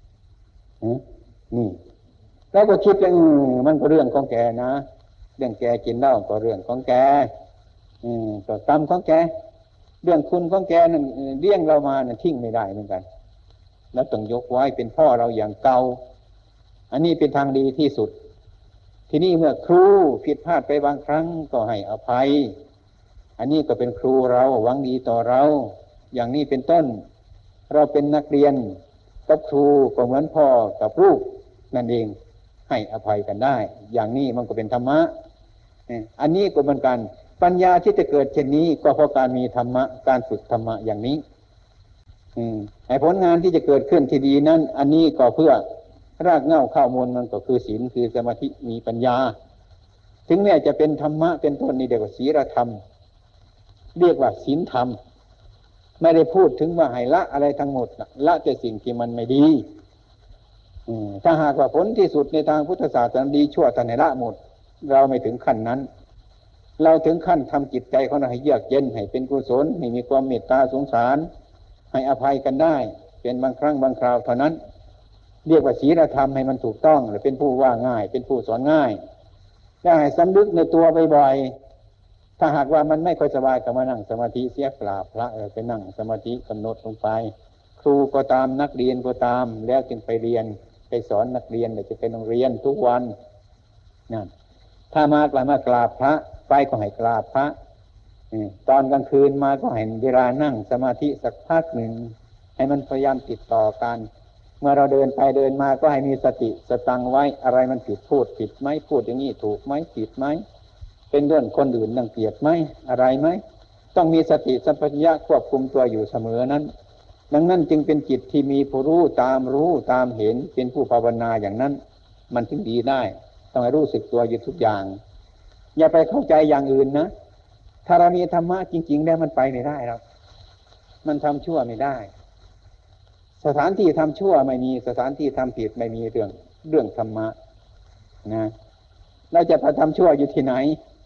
นี่แล้วก็คิดอย่างมันก็เรื่องของแกนะเรื่องแกกินเหล้าก็เรื่องของแกก็กรรมของแกเรื่องคุณของแกนั่นเลี้ยงเรามานั่นทิ้งไม่ได้เหมือนกันแล้วต้องยกไว้เป็นพ่อเราอย่างเก่าอันนี้เป็นทางดีที่สุดทีนี้เมื่อครูผิดพลาดไปบางครั้งก็ให้อภัยอันนี้ก็เป็นครูเราหวังดีต่อเราอย่างนี้เป็นต้นเราเป็นนักเรียนกับครูก็เหมือนพ่อกับลูกนั่นเองให้อภัยกันได้อย่างนี้มันก็เป็นธรรมะอันนี้ก็เหมือนกันปัญญาที่จะเกิดเช่นนี้ก็เพราะการมีธรรมะการฝึกธรรมะอย่างนี้ให้ผลงานที่จะเกิดขึ้นที่ดีนั้นอันนี้ก็เพื่อรากเหง้าข้าวมูลมันก็คือศีลคือสมาธิมีปัญญาถึงแม้จะเป็นธรรมะเป็นต้นนี่เรียกว่าศีลธรรมเรียกว่าศีลธรรมไม่ได้พูดถึงว่าให้ละอะไรทั้งหมดละแต่สิ่งที่มันไม่ดีถ้าหากว่าผลที่สุดในทางพุทธศาสนาดีชั่วท่านให้ละหมดเราไม่ถึงขั้นนั้นเราถึงขั้นทำจิตใจของเราให้เยือกเย็นให้เป็นกุศลให้มีความเมตตาสงสารให้อภัยกันได้เป็นบางครั้งบางคราวเท่านั้นเรียกว่าศีลธรรมให้มันถูกต้องหรือเป็นผู้ว่าง่ายเป็นผู้สอนง่ายและให้สำนึกในตัวบ่อยๆถ้าหากว่ามันไม่ค่อยสบายก็มานั่งสมาธิเสียกราบพระไปนั่งสมาธิกำหนดลงไปครูก็ตามนักเรียนก็ตามแล้วจึงไปเรียนไปสอนนักเรียนเดี๋ยวจะไปโรงเรียนทุกวันนั่นถ้ามากราบพระไปก็ให้กราบพระตอนกลางคืนมาก็ให้เวลานั่งสมาธิสักพักหนึ่งให้มันพยายามติดต่อกันเมื่อเราเดินไปเดินมาก็ให้มีสติสตังไว้อะไรมันผิดพูดผิดไหมพูดอย่างนี้ถูกไหมผิดไหมเป็นเรื่องคนอื่นดังเกียดไหมอะไรไหมต้องมีสติสัมปชัญญะควบคุมตัวอยู่เสมอนั้นดังนั้นจึงเป็นจิตที่มีผู้รู้ตามเห็นเป็นผู้ภาวนาอย่างนั้นมันถึงดีได้ต้องให้รู้สึกตัวอยู่ทุกอย่างอย่าไปเข้าใจอย่างอื่นนะถ้าเรามีธรรมะจริงๆแล้วมันไปไม่ได้หรอกมันทำชั่วไม่ได้สถานที่ทำชั่วไม่มีสถานที่ทำผิดไม่มีเรื่องธรรมะนะเราจะไปทำชั่วอยู่ที่ไหน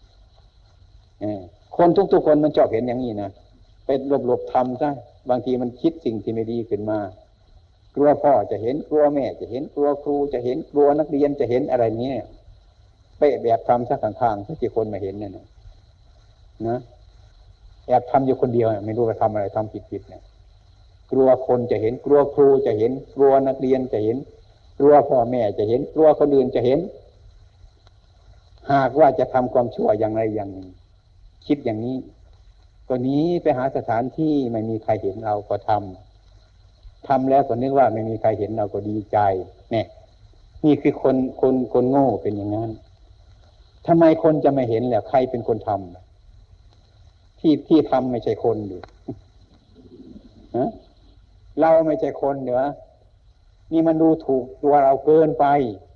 คนทุกคนมันชอบเห็นอย่างนี้นะเป็นหลบๆทำซะบางทีมันคิดสิ่งที่ไม่ดีขึ้นมากลัวพ่อจะเห็นกลัวแม่จะเห็นกลัวครูจะเห็นกลัวนักเรียนจะเห็นอะไรเนี้ยไปแบบทำซะข้างๆที่คนมาเห็นนั่นนะแอบทำอยู่คนเดียวไม่รู้ว่าทำอะไรทำผิดเนี่ยกลัวคนจะเห็นกลัวครูจะเห็นกลัวนักเรียนจะเห็นกลัวพ่อแม่จะเห็นกลัวคนอื่นจะเห็นหากว่าจะทำความชั่วอย่างไรอย่างหนึ่งคิดอย่างนี้ก็หนีไปหาสถานที่ไม่มีใครเห็นเราก็ทำแล้วก็นึกว่าไม่มีใครเห็นเราก็ดีใจเนี่ยนี่คือคนโง่เป็นอย่างนั้นทำไมคนจะไม่เห็นแล้วใครเป็นคนทำที่ทำไม่ใช่คนดิเราไม่ใช่คนเหรอนี่มันดูถูกตัวเราเกินไป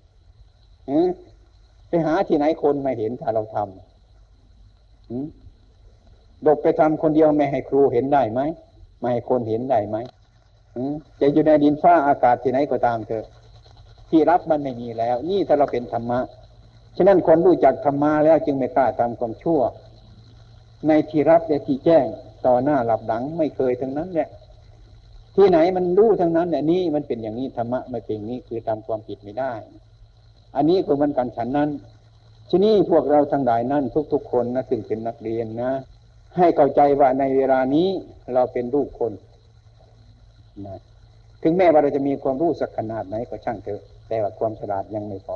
ไปหาที่ไหนคนไม่เห็นถ้าเราทำดบไปทำคนเดียวไม่ให้ครูเห็นได้ไหมไม่ให้คนเห็นได้ไหมจะอยู่ในดินฟ้าอากาศที่ไหนก็ตามเถอะที่รับมันไม่มีแล้วนี่ถ้าเราเป็นธรรมะฉะนั้นคนรู้จักธรรมะแล้วจึงไม่กล้าทำความชั่วในที่รับและที่แจ้งต่อหน้าหลับหลังไม่เคยทั้งนั้นแหละที่ไหนมันรู้ทั้งนั้นเนี่ยนี่มันเป็นอย่างนี้ธรรมะไม่เป็นนี้คือทำความผิดไม่ได้อันนี้ก็เหมือนกันฉันนั้นที่นี่พวกเราทั้งหลายนั่นทุกๆคนนะซึ่งเป็นนักเรียนนะให้เข้าใจว่าในเวลานี้เราเป็นลูกคนนะถึงแม้ว่าเราจะมีความรู้สักขนาดไหนก็ช่างเถอะแต่ว่าความฉลาดยังไม่พอ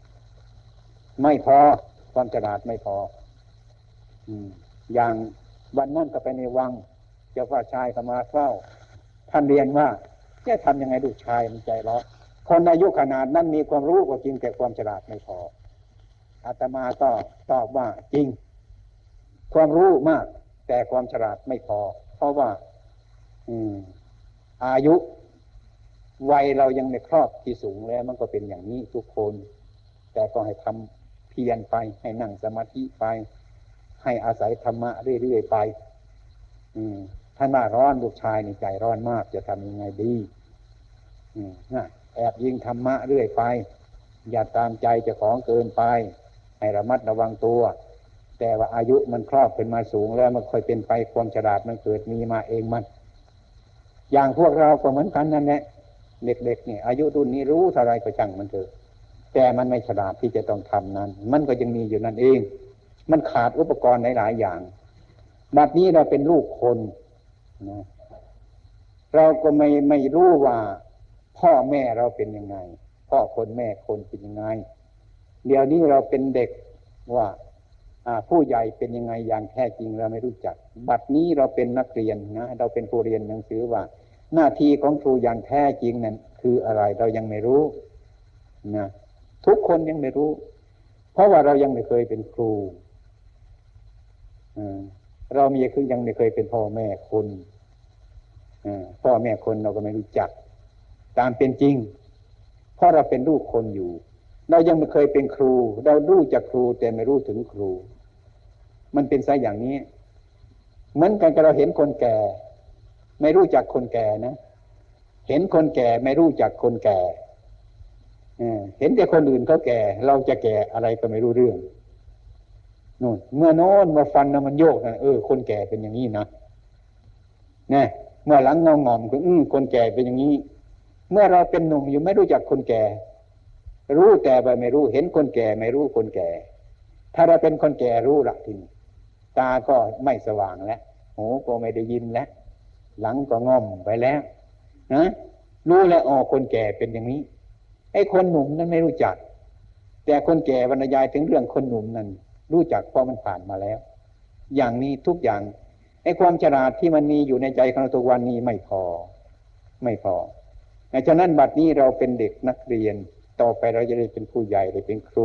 ความฉลาดไม่พออย่างวันนั้นก็ไปในวังเจ้าฟ้าชายก็มาเฝ้าท่านเรียนว่าจะทำยังไงลูกชายมันใจร้อนคนอายุขนาดนั้นมีความรู้ก็จริงแต่ความฉลาดไม่พออาตมาก็ตอบว่าจริงความรู้มากแต่ความฉลาดไม่พอเพราะว่าอายุวัยเรายังไม่ครอบที่สูงแล้วมันก็เป็นอย่างนี้ทุกคนแต่ก็ให้ทำเพียรไปให้นั่งสมาธิไปให้อาศัยธรรมะเรื่อยๆไปท่านว่าร้อนลูกชายนี่ใจร้อนมากจะทำยังไงดีแอบยิงธรรมะเรื่อยไปอย่าตามใจเจ้าของเกินไปให้ระมัดระวังตัวแต่ว่าอายุมันครอบขึ้นมาสูงแล้วมันค่อยเป็นไปความฉลาดมันเกิดมีมาเองมันอย่างพวกเราก็เหมือนกันนั่นแหละเด็กๆนี่อายุรุ่นนี้รู้เท่าไรก็ช่างมันเถอะแต่มันไม่ฉลาดที่จะต้องทำนั้นมันก็ยังมีอยู่นั่นเองมันขาดอุปกรณ์หลายๆอย่างบัดนี้เราเป็นลูกคนนะเราก็ไม่รู้ว่าพ่อแม่เราเป็นยังไงพ่อคนแม่คนเป็นยังไงเดี๋ยวนี้เราเป็นเด็กว่าผู้ใหญ่เป็นยังไงอย่างแท้จริงเราไม่รู้จักบัดนี้เราเป็นนักเรียนนะเราเป็นผู้เรียนหนังสือว่าหน้าที่ของครูอย่างแท้จริงนั้นคืออะไรเรายังไม่รู้นะทุกคนยังไม่รู้เพราะว่าเรายังไม่เคยเป็นครูเรายังไม่เคยเป็นพ่อแม่คนพ่อแม่คนเราก็ไม่รู้จักตามเป็นจริงเพราะเราเป็นลูกคนอยู่เรายังไม่เคยเป็นครูเรารู้จักครูแต่ไม่รู้ถึงครูมันเป็นซะอย่างนี้เหมือนกันกับเราเห็นคนแก่ไม่รู้จักคนแก่นะเห็นคนแก่ไม่รู้จักคนแก่เห็นแต่คนอื่นเขาแก่เราจะแก่อะไรก็ไม่รู้เรื่องนู่นเมื่อโน้นมาฟันนะมันโยกนะคนแก่เป็นอย่างนี้นะเนี่ยเมื่อหลังงอมคือคนแก่เป็นอย่างนี้เมื่อเราเป็นหนุ่มอยู่ไม่รู้จักคนแก่รู้แต่ว่าไม่รู้เห็นคนแก่ไม่รู้คนแก่ถ้าเราเป็นคนแก่รู้ละทีนี้ตาก็ไม่สว่างแล้วหูก็ไม่ได้ยินแล้วหลังก็ง่อมไปแล้วนะรู้แล้วคนแก่เป็นอย่างนี้ไอ้คนหนุ่มนั้นไม่รู้จักแต่คนแก่บรรยายถึงเรื่องคนหนุ่มนั้นรู้จักเพราะมันผ่านมาแล้วอย่างนี้ทุกอย่างไอ้ความฉลาดที่มันมีอยู่ในใจของเราทุกวันนี้ไม่พอฉะนั้นบัดนี้เราเป็นเด็กนักเรียนต่อไปเราจะได้เป็นผู้ใหญ่ได้เป็นครู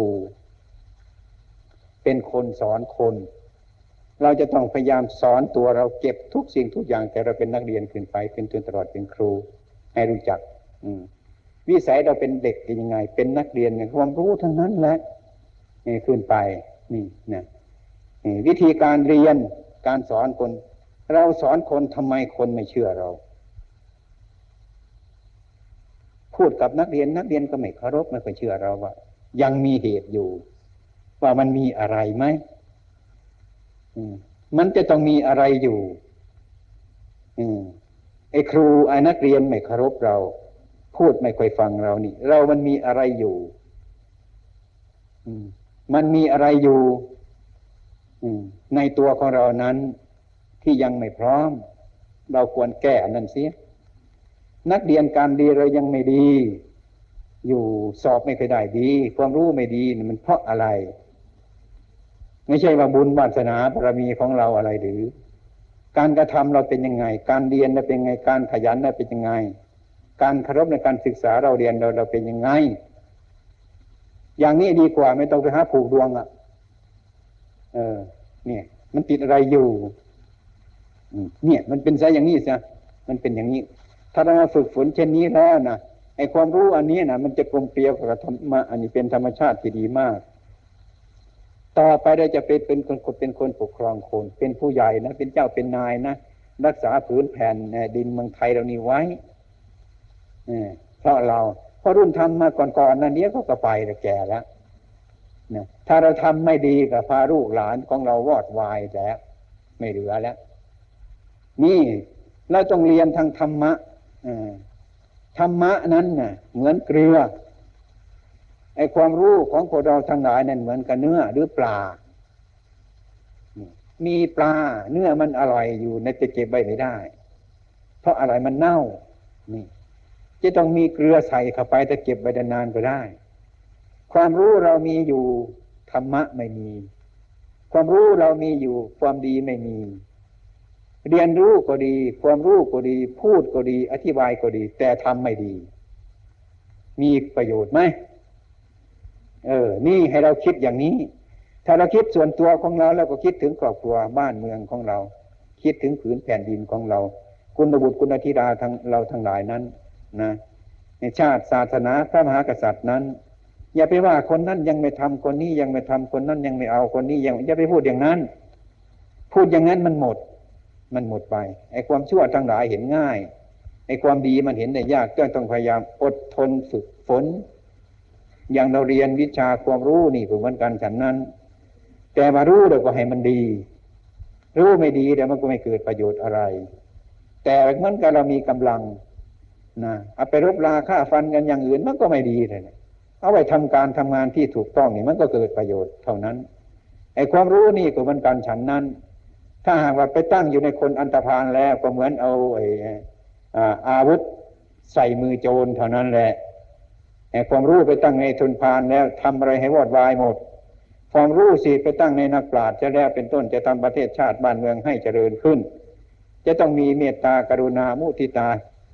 เป็นคนสอนคนเราจะต้องพยายามสอนตัวเราเก็บทุกสิ่งทุกอย่างแต่เราเป็นนักเรียนขึ้นไปเป็นจนตลอดเป็นครูให้รู้จักวิสัยเราเป็นเด็กยังไงเป็นนักเรียนไงความรู้ทั้งนั้นแหละนี่ขึ้นไปนี่นะวิธีการเรียนการสอนคนเราสอนคนทำไมคนไม่เชื่อเราพูดกับนักเรียนก็ไม่เคารพไม่ค่อยเชื่อเราว่ายังมีเหตุอยู่ว่ามันมีอะไรไหมมันจะต้องมีอะไรอยู่ไอ้ครูไอ้นักเรียนไม่เคารพเราพูดไม่ค่อยฟังเรานี่เรามันมีอะไรอยู่มันมีอะไรอยู่ในตัวของเรานั้นที่ยังไม่พร้อมเราควรแก้อันนั้นเสียนักเรียนการเรียนเรายังไม่ดีอยู่สอบไม่เคยได้ดีความรู้ไม่ดีมันเพราะอะไรไม่ใช่ว่าบุญวาสนาบารมีของเราอะไรหรือการกระทำเราเป็นยังไงการเรียนเราเป็นยังไงการขยันเราเป็นยังไงการเคารพในการศึกษาเราเรียนเราเป็นยังไงอย่างนี้ดีกว่าไม่ต้องไปหาผูกดวงเนี่ยมันติดอะไรอยู่เนี่ยมันเป็นซะอย่างนี้ซะมันเป็นอย่างนี้ถ้าเราฝึกฝนเช่นนี้แล้วนะไอ้ความรู้อันนี้นะมันจะกลมเกลียวกับธรรมะอันนี้เป็นธรรมชาติที่ดีมากต่อไปเราจะเป็นคนปกครองคนเป็นผู้ใหญ่นะเป็นเจ้าเป็นนายนะรักษาผืนแผ่นดินเมืองไทยเรานี่ไว้เพราะรุ่นทำมาก่อนนั้นเนี้ยเขาก็ไปแต่แก่แล้วนะถ้าเราทำไม่ดีกับพาลูกหลานของเราวอดวายแล้วไม่เหลือแล้วนี่เราต้องเรียนทางธรรมะธรรมะนั้นน่ะเหมือนเกลือไอ้ความรู้ของพวกเราทั้งหลายนั่นเหมือนกับเนื้อหรือปลามีปลาเนื้อมันอร่อยอยู่ในจะเก็บไว้ไม่ได้เพราะอะไรมันเน่านี่จะต้องมีเกลือใส่เข้าไปแต่เก็บไว้นานๆก็ได้ความรู้เรามีอยู่ธรรมะไม่มีความรู้เรามีอยู่ความดีไม่มีเรียนรู้ก็ดีความรู้ก็ดีพูดก็ดีอธิบายก็ดีแต่ทำไม่ดีมีประโยชน์ไหมนี่ให้เราคิดอย่างนี้ถ้าเราคิดส่วนตัวของเราแล้วก็คิดถึงครอบครัวบ้านเมืองของเราคิดถึงผืนแผ่นดินของเราคุณบุตรคุณธิดาทั้งเราทั้งหลายนั้นนะในชาติศาสนาพระมหากษัตริย์นั้นอย่าไปว่าคนนั้นยังไม่ทำคนนี้ยังไม่ทำคนนั้นยังไม่เอาคนนี้ยังอย่าไปพูดอย่างนั้นพูดอย่างนั้นมันหมดไปไอ้ความชั่วทั้งหลายเห็นง่ายไอ้ความดีมันเห็นได้ยากต้องพยายามอดทนฝึกฝนอย่างเราเรียนวิชาความรู้นี่เหมือนกันฉันนั้นแต่มารู้เดี๋ยวก็ให้มันดีรู้ไม่ดีเดี๋ยวมันก็ไม่เกิดประโยชน์อะไรแต่เหมือนกับเรามีกำลังนะเอาไปรบราฆ่าฟันกันอย่างอื่นมันก็ไม่ดีเลยเอาไว้ทำการทำงานที่ถูกต้องนี่มันก็เกิดประโยชน์เท่านั้นไอ้ความรู้นี่ก็เหมือนกันฉันนั้นถ้าหากว่าไปตั้งอยู่ในคนอันธพาลแล้วก็เหมือนเอาอาวุธใส่มือโจรเท่านั้นแหละไอ้ความรู้ไปตั้งในชนพาลแล้วทำอะไรให้วอดวายหมดความรู้สิไปตั้งในนักปราชญ์จะแล้วเป็นต้นจะทำประเทศชาติบ้านเมืองให้เจริญขึ้นจะต้องมีเมตตากรุณามุทิตา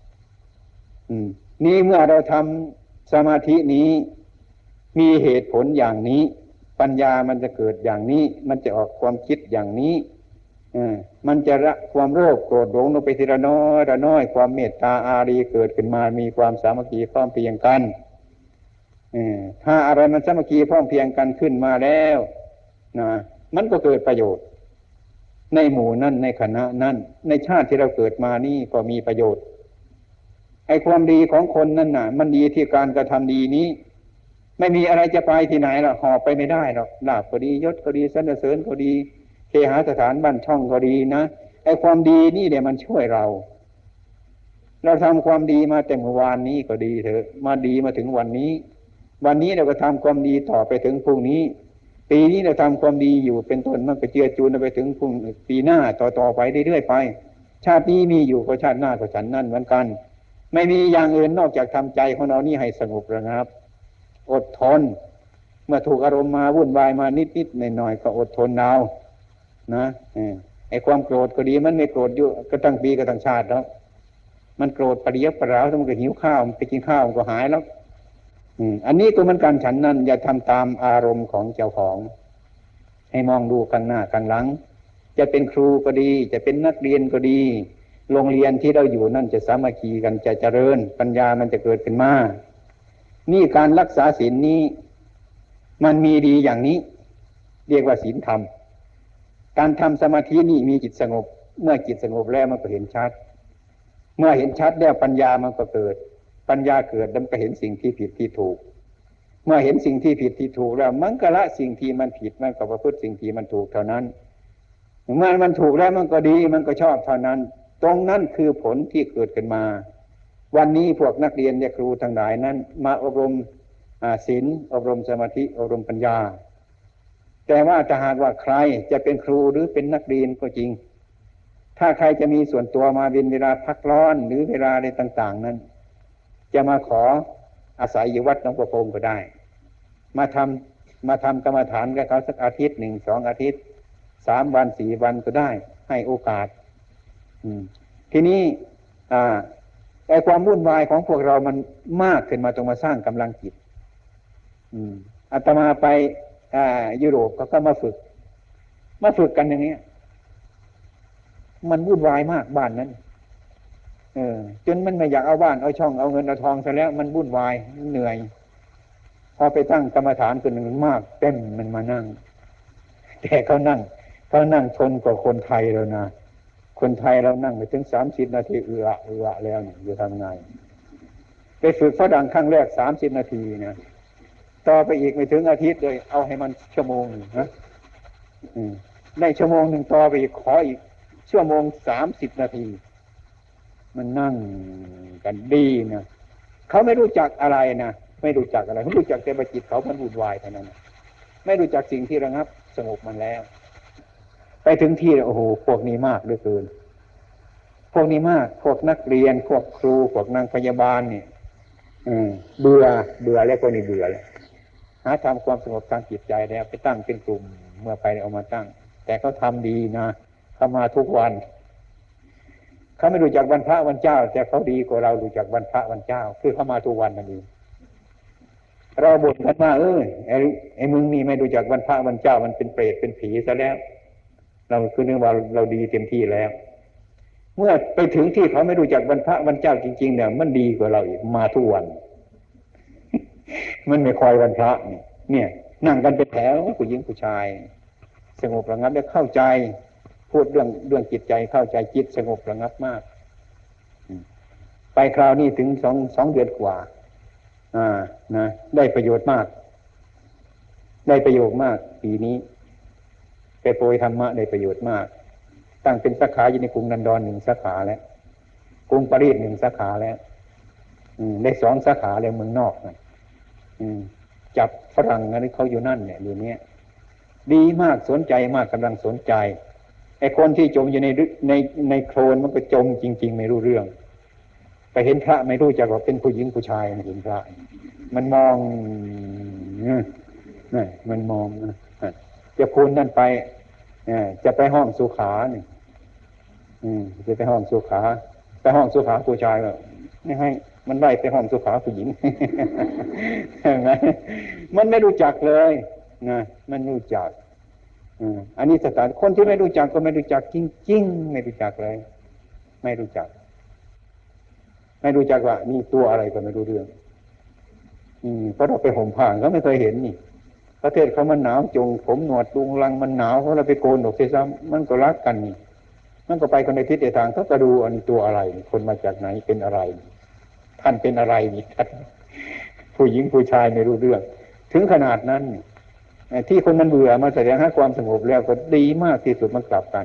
นี่เมื่อเราทำสมาธินี้มีเหตุผลอย่างนี้ปัญญามันจะเกิดอย่างนี้มันจะออกความคิดอย่างนี้มันจะละความโลภโกรธหลงลงไปทีละน้อยละน้อยความเมตตาอารีเกิดขึ้นมามีความสามัคคีพร้อมเพรียงกันถ้าอะไรมันสามัคคีพร้อมเพรียงกันขึ้นมาแล้วนะมันก็เกิดประโยชน์ในหมู่นั้นในคณะนั้นในชาติที่เราเกิดมานี่ก็มีประโยชน์ไอ้ความดีของคนนั่นน่ะมันดีที่การกระทำดีนี้ไม่มีอะไรจะไปที่ไหนหรอกหอบไปไม่ได้หรอกลาภก็ดียศก็ดีสรรเสริญก็ดีเคหสถานบ้านช่องก็ดีนะไอ้ความดีนี่เดี๋ยวมันช่วยเราทำความดีมาแต่เมื่อวานนี้ก็ดีเถอะมาดีมาถึงวันนี้เราก็ทำความดีต่อไปถึงพรุ่งนี้ปีนี้เราทำความดีอยู่เป็นต้นมันก็เจือจูนไปถึงพรุ่งปีหน้าต่อไปเรื่อยๆไปชาตินี้มีอยู่ก็ชาติหน้าก็ฉันนั่นเหมือนกันไม่มีอย่างอื่นนอกจากทำใจของเรานี่ให้สงบระงับอดทนเมื่อถูกอารมณ์มาวุ่นวายมานิดๆหน่อยๆก็อดทนเอานะไอ้ความโกรธก็ดีมันไม่โกรธอยู่ก็ตั้งปีก็ตั้งชาติแล้วมันโกรธปริยับปราวถ้ามันก็หิวข้าวมันไปกินข้าวมันก็หายแล้วอันนี้ก็เหมือนกันฉันนั้นอย่าทำตามอารมณ์ของเจ้าของให้มองดูข้างหน้าข้างหลังจะเป็นครูก็ดีจะเป็นนักเรียนก็ดีโรงเรียนที่เราอยู่นั่นจะสามัคคีกันจะเจริญปัญญามันจะเกิดขึ้นมานี่การรักษาศีลนี้มันมีดีอย่างนี้เรียกว่าศีลธรรมการทำสมาธินี่มีจิตสงบเมื่อจิตสงบแล้วมันก็เห็นชัดเมื่อเห็นชัดแล้วปัญญามันก็เกิดปัญญาเกิดแล้วก็เห็นสิ่งที่ผิดที่ถูกเมื่อเห็นสิ่งที่ผิดที่ถูกแล้วมันก็ละสิ่งที่มันผิดมันก็ประพฤติสิ่งที่มันถูกเท่านั้นเมื่อมันถูกแล้วมันก็ดีมันก็ชอบเท่านั้นตรงนั้นคือผลที่เกิดขึ้นมาวันนี้พวกนักเรียนและครูทั้งหลายนั้นมาอบรมศีลอบรมสมาธิอบรมปัญญาแต่ว่าถ้าหากว่าใครจะเป็นครูหรือเป็นนักเรียนก็จริงถ้าใครจะมีส่วนตัวมาเป็นเวลาพักร้อนหรือเวลาอะไรต่างๆนั้นจะมาขออาศัยอยู่วัดหลวงปู่พงก็ได้มาทำกรรมฐานกับเขาสักอาทิตย์1 2อาทิตย์3 วัน 4 วันก็ได้ให้โอกาสทีนี้ไอ้ความวุ่นวายของพวกเรามันมากขึ้นมาต้องมาสร้างกำลังจิตอาตมาไปยุโรปก็มาฝึกกันอย่างนี้มันวุ่นวายมากบ้านนั้นจนมันไม่อยากเอาบ้านเอาช่องเอาเงินเอาทองซะแล้วมันวุ่นวายเหนื่อยพอไปตั้งกรรมฐานคนหนึ่งมากเต็มมันมานั่งแต่เขานั่งทนกว่าคนไทยแล้วนะคนไทยเรานั่งไปถึง30 นาทีเอือแล้วเนี่ยจะทำไงไปฝึกฝรั่งครั้งแรก30 นาทีนะต่อไปอีกไม่ถึงอาทิตย์เลยเอาให้มันชั่วโมงนะได้ชั่วโมงหนึ่งต่อไปอีกขออีกชั่วโมง30 นาทีมันนั่งกันดีนะเขาไม่รู้จักอะไรนะไม่รู้จักอะไรเขารู้จักแต่จิตเขามันวุ่นวายเท่านั้นไม่รู้จักสิ่งที่ระงับสงบมันแล้วไปถึงที่โอ้โหพวกนี้มากเหลือเกินพวกนี้มากพวกนักเรียนพวกครูพวกนางพยาบาลเนี่ยเบื่อแล้วคนนี้เบื่อแล้วหาทำความสงบทางจิตใจแล้วไปตั้งเป็นกลุ่มเมื่อไปเอามาตั้งแต่เขาทำดีนะเขามาทุกวันเขาไม่รู้จักวันพระวันเจ้าแต่เขาดีกว่าเรารู้จักวันพระวันเจ้าคือเขามาทุกวันนั่นเองเราบ่นกันว่าไอ้มึงนี่ไม่รู้จักวันพระวันเจ้ามันเป็นเปรตเป็นผีซะแล้วเราคือนึกว่าเราดีเต็มที่แล้วเมื่อไปถึงที่เขาไม่รู้จักวันพระวันเจ้าจริงๆเนี่ยมันดีกว่าเราอีกมาทุกวัน มันไม่คอยวันพระเนี่ยนั่งกันเป็นแถวผู้หญิงผู้ชายสงบระงับได้เข้าใจพูดเรื่องจิตใจเข้าใจจิตสงบระงับมากไปคราวนี้ถึงสองเดือนกว่านะได้ประโยชน์มากได้ประโยชน์มากปีนี้ไปโปรยธรรมะได้ประโยชน์มากตั้งเป็นสาขาอยู่ในกรุงนันดร1 สาขาแล้วกรุงปารีส1 สาขาแล้วได้2 สาขาแล้วเมืองนอกนะจับฝรั่งอะไรเขาอยู่นั่นเนี่ยอยู่เนี้ยดีมากสนใจมากกำลังสนใจไอ้คนที่จมอยู่ในโคลนมันก็จมจริงๆไม่รู้เรื่องไปเห็นพระไม่รู้จักว่าเป็นผู้หญิงผู้ชายเห็นพระมันมองนี่มันมองจะพูนนั่นไปจะไปห้องสุขาเนี่ยจะไปห้องสุขาไปห้องสุขาผู้ชายก็ไม่ให้มันไล่ไปห้องสุขาผู้หญิงใช่ไหมมันไม่รู้จักเลยนะมันรู้จักอันนี้สถานคนที่ไม่รู้จักก็ไม่รู้จักจริงๆไม่รู้จักเลยไม่รู้จักว่านี่ตัวอะไรก็ไม่รู้เรื่องเพราะเราไปห่มผ้าเขาไม่เคยเห็นนี่ประเทศเขามันหนาวจงผมหนวดดุงรังมันหนาวเพราะเราไปโกนออกเสียซ้ำมันก็รักกันนี่มันก็ไปคนในทิศในทางเขาก็ดูอันนี้ตัวอะไรคนมาจากไหนเป็นอะไรท่านเป็นอะไรนี่ท่านผู้หญิงผู้ชายไม่รู้เรื่องถึงขนาดนั้นที่คนมันเบื่อมาแสดงหาความสงบแล้วก็ดีมากที่สุดมันกลับกัน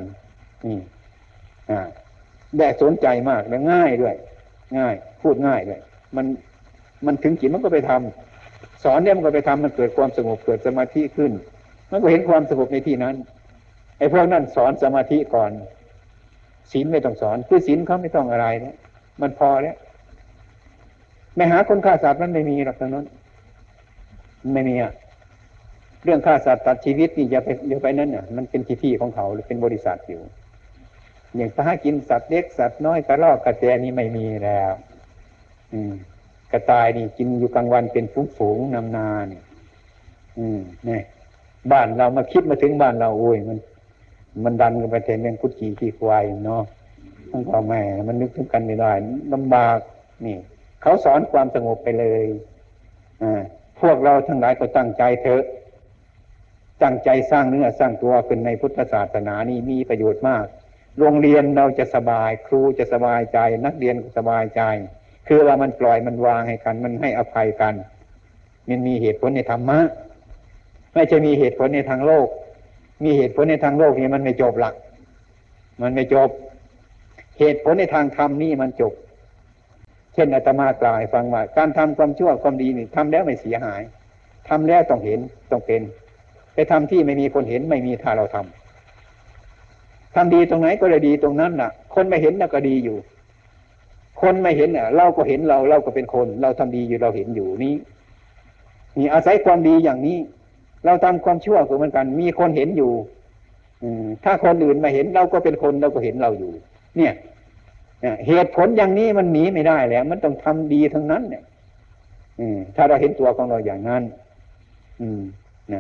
ได้สนใจมากและง่ายด้วยง่ายพูดง่ายด้วยมันถึงจิตมันก็ไปทำสอนเนี่ยมันก็ไปทำมันเกิดความสงบเกิดสมาธิขึ้นมันก็เห็นความสงบในที่นั้นไอ้พวกนั้นสอนสมาธิก่อนศีลไม่ต้องสอนคือศีลเขาไม่ต้องอะไรเนี่ยมันพอแล้วไม่หาคนฆ่าสัตว์มันไม่มีหรอกตรงนั้นไม่มีเรื่องฆ่าสัตว์ตัดชีวิตนี่อย่าไปนั่นน่ะมันเป็นที่ของเขาหรือเป็นบริษัทอยู่อย่างถ้ากินสัตว์เล็กสัตว์น้อยกระรอกกระแตนี่ไม่มีแล้วกระต่ายนี่กินอยู่กลางวันเป็นฝูงๆนำนานี่นี่บ้านเรามาคิดมาถึงบ้านเราโอ้ยมันดันกันไปแทนเรื่องกุดขี่ขี้ควายเนาะทั้งพ่อแม่มันนึกถึงกันไม่ได้ลำบากนี่เขาสอนความสงบไปเลยพวกเราทั้งหลายก็ตั้งใจเถอะตั้งใจสร้างเนื้อสร้างตัวขึ้นในพุทธศาสนานี่มีประโยชน์มากโรงเรียนเราจะสบายครูจะสบายใจนักเรียนก็สบายใจคือว่ามันปล่อยมันวางให้กันมันให้อภัยกันมันมีเหตุผลในธรรมะไม่ใช่มีเหตุผลในทางโลกมีเหตุผลในทางโลกนี่มันไม่จบหลักมันไม่จบเหตุผลในทางธรรมนี่มันจบเช่นอาตมากล่าวให้ฟังว่าการทำความชั่วความดีนี่ทำแล้วไม่เสียหายทำแล้วต้องเห็นต้องเป็นไปทำที่ไม่มีคนเห็นไม่มีถ้าเราทำดีตรงไหนก็เลยดีตรงนั้นน่ะคนไม่เห็นน่ะก็ดีอยู่คนไม่เห็นน่ะเราก็เห็นเราก็เป็นคนเราทำดีอยู่เราเห็นอยู่นี่อาศัยความดีอย่างนี้เราทำความชั่วเหมือนกันมีคนเห็นอยู่ถ้าคนอื่นไม่เห็นเราก็เป็นคนเราก็เห็นเราอยู่เนี่ยเหตุผลอย่างนี้มันหนีไม่ได้แล้วมันต้องทำดีทั้งนั้นเนี่ยถ้าเราเห็นตัวของเราอย่างนั้นนะ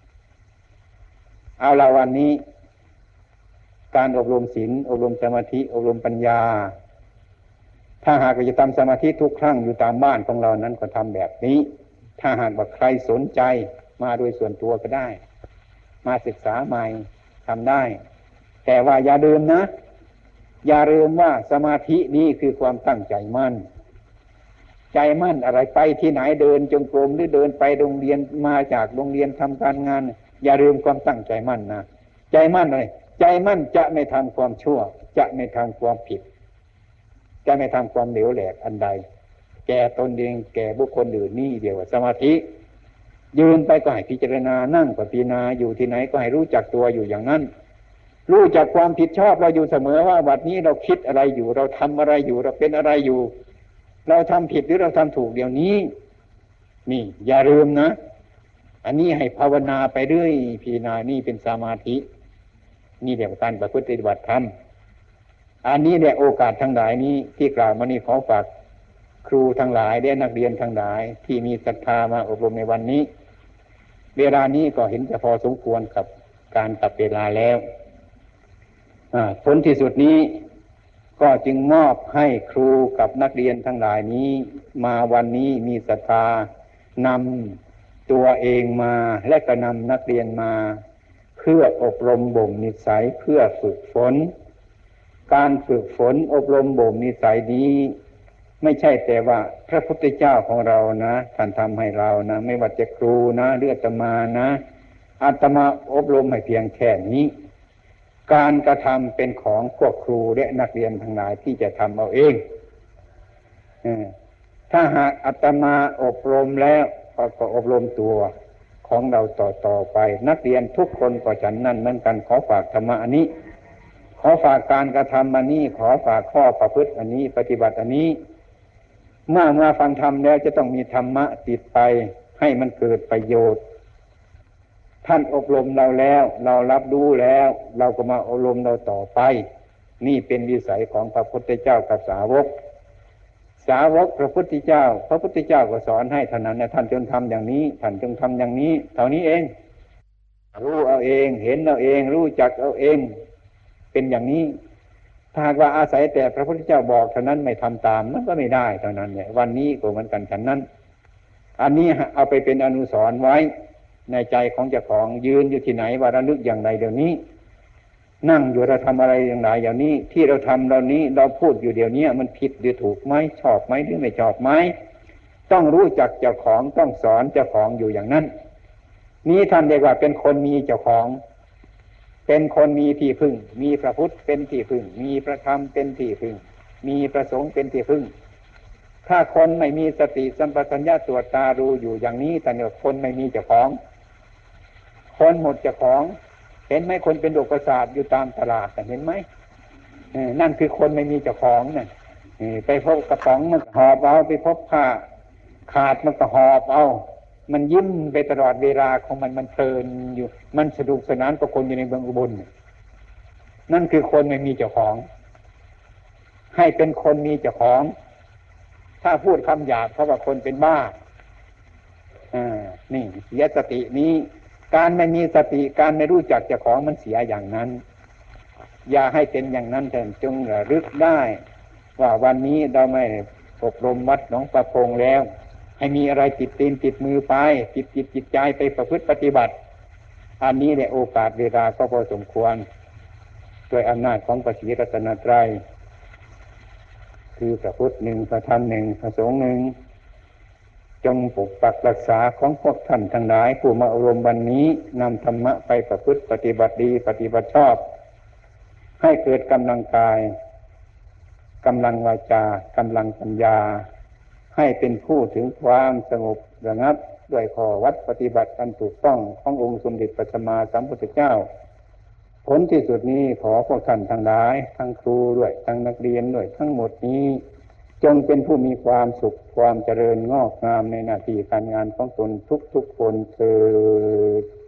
เอาละวันนี้การอบรมศีลอบรมสมาธิอบรมปัญญาถ้าหากจะทำสมาธิทุกครั้งอยู่ตามบ้านของเรานั้นก็ทำแบบนี้ถ้าหากว่าใครสนใจมาโดยส่วนตัวก็ได้มาศึกษาใหม่ทำได้แต่ว่าอย่าลืมนะอย่าลืมว่าสมาธินี้คือความตั้งใจมั่นใจมั่นอะไรไปที่ไหนเดินจงกรมหรือเดินไปโรงเรียนมาจากโรงเรียนทำการงานอย่าลืมความตั้งใจมั่นนะใจมั่นอะไรใจมั่นจะไม่ทำความชั่วจะไม่ทำความผิดจะไม่ทำความเหลวแหลกอันใดแก่ตนเองแก่บุคคลอื่นนี่เดียวสมาธิยืนไปก็ให้พิจารณานั่งก็พิจารณาอยู่ที่ไหนก็ให้รู้จักตัวอยู่อย่างนั้นรู้จักความผิดชอบเราอยู่เสมอว่าวันนี้เราคิดอะไรอยู่เราทำอะไรอยู่เราเป็นอะไรอยู่เราทำผิดหรือเราทำถูกเดี๋ยวนี้นี่อย่าลืมนะอันนี้ให้ภาวนาไปเรื่อยพิจารณานี่เป็นสมาธินี่เรียกว่าการประพฤติปฏิบัติธรรมอันนี้เนี่ยโอกาสทั้งหลายนี้ที่กล่าวมานี่ขอฝากครูทั้งหลายและนักเรียนทั้งหลายที่มีศรัทธามาอบรมในวันนี้เวลานี้ก็เห็นจะพอสมควรกับการตัดเวลาแล้วผลที่สุดนี้ก็จึงมอบให้ครูกับนักเรียนทั้งหลายนี้มาวันนี้มีศรัทธานำตัวเองมาและก็นำนักเรียนมาเพื่ออบรมบ่มนิสัยเพื่อฝึกฝนการฝึกฝนอบรมบ่มนิสัยนี้ไม่ใช่แต่ว่าพระพุทธเจ้าของเรานะท่านทำให้เรานะไม่ว่าจะครูนะหรืออาตมานะอาตมาอบรมให้เพียงแค่นี้การกระทำเป็นของพวกครูและนักเรียนทั้งหลายที่จะทำเอาเองถ้าหากอาตมาอบรมแล้วก็อบรมตัวของเราต่อไปนักเรียนทุกคนก็ฉันนั่นเหมือนกันขอฝากธรรมะอันนี้ขอฝากการกระทำอันนี้ขอฝากข้อประพฤติอันนี้ปฏิบัติอันนี้เมื่อมาฟังธรรมแล้วจะต้องมีธรรมะติดไปให้มันเกิดประโยชน์ท่านอบรมเราแล้วเรารับรู้แล้วเราก็มาอบรมเราต่อไปนี่เป็นวิสัยของพระพุทธเจ้ากับสาวกพระพุทธเจ้าก็สอนให้เท่านั้นนะท่านจงทำอย่างนี้ท่านจงทำอย่างนี้เท่านี้เองรู้เอาเองเห็นเอาเองรู้จักเอาเองเป็นอย่างนี้ถ้าหากว่าอาศัยแต่พระพุทธเจ้าบอกเท่านั้นไม่ทำตามมันก็ไม่ได้เท่านั้นเนี่ยวันนี้ก็เหมือนกันฉันนั้นอันนี้เอาไปเป็นอนุสรณ์ไว้ในใจของเจ้าของยืนอยู่ที่ไหนว่าระลึกอย่างไรเดี๋ยวนี้นั่งอยู่เราทำอะไรอย่างไรอย่างนี้ที่เราทำเรานี้เราพูดอยู่เดี๋ยวนี้มันผิดหรือถูกไหมชอบไหมหรือไม่ชอบไหมต้องรู้จักเจ้าของต้องสอนเจ้าของอยู่อย่างนั้นนี้ท่านเรียกว่าเป็นคนมีเจ้าของเป็นคนมีที่พึ่งมีพระพุทธเป็นที่พึ่งมีพระธรรมเป็นที่พึ่งมีพระสงฆ์เป็นที่พึ่งถ้าคนไม่มีสติสัมปชัญญะตรวจตาดูอยู่อย่างนี้แต่เนี่ยคนไม่มีเจ้าของคนหมดเจ้าของเห็นไหมคนเป็นโรคประสาทอยู่ตามตลาดเห็นไหมนั่นคือคนไม่มีเจ้าของน่ะไปพบกระป๋องมันหอบเอาไปพบผ้าขาดมันก็หอบเอามันยิ้มไปตลอดเวลาของมันเพลินอยู่มันสนุกสนานกับคนอยู่ในเมืองอุบลนั่นคือคนไม่มีเจ้าของให้เป็นคนมีเจ้าของถ้าพูดคำหยาบเพราะว่าคนเป็นบ้านี่เสียสตินี้การไม่มีสติการไม่รู้จักเจ้าของมันเสียอย่างนั้นอย่าให้เป็นอย่างนั้นแต่จงระลึกได้ว่าวันนี้เราไม่อบรมวัดหนองประพงแล้วให้มีอะไรติดตีนติดมือไปติดจิตจิตใจไปประพฤติปฏิบัติอันนี้เนี่ยโอกาสเวลาก็พอสมควรโดยอำนาจของพระศรีรัตนตรัยคือพระพุทธหนึ่งพระธรรมหนึ่งพระสงฆ์หนึ่งจงปกปักรักษาของพวกท่านทั้งหลายผู้มาอบรมวันนี้นำธรรมะไปประพฤติปฏิบัติดีปฏิบัติชอบให้เกิดกำลังกายกำลังวาจากำลังปัญญาให้เป็นผู้ถึงความสงบระงับด้วยข้อวัดปฏิบัติอันถูกต้องขององค์สมเด็จพระสัมมาสัมพุทธเจ้าผลที่สุดนี้ขอพวกท่านทั้งหลายทั้งครูด้วยทั้งนักเรียนด้วยทั้งหมดนี้จงเป็นผู้มีความสุขความเจริญงอกงามในหน้าที่การงานของตนทุกๆคนเถิด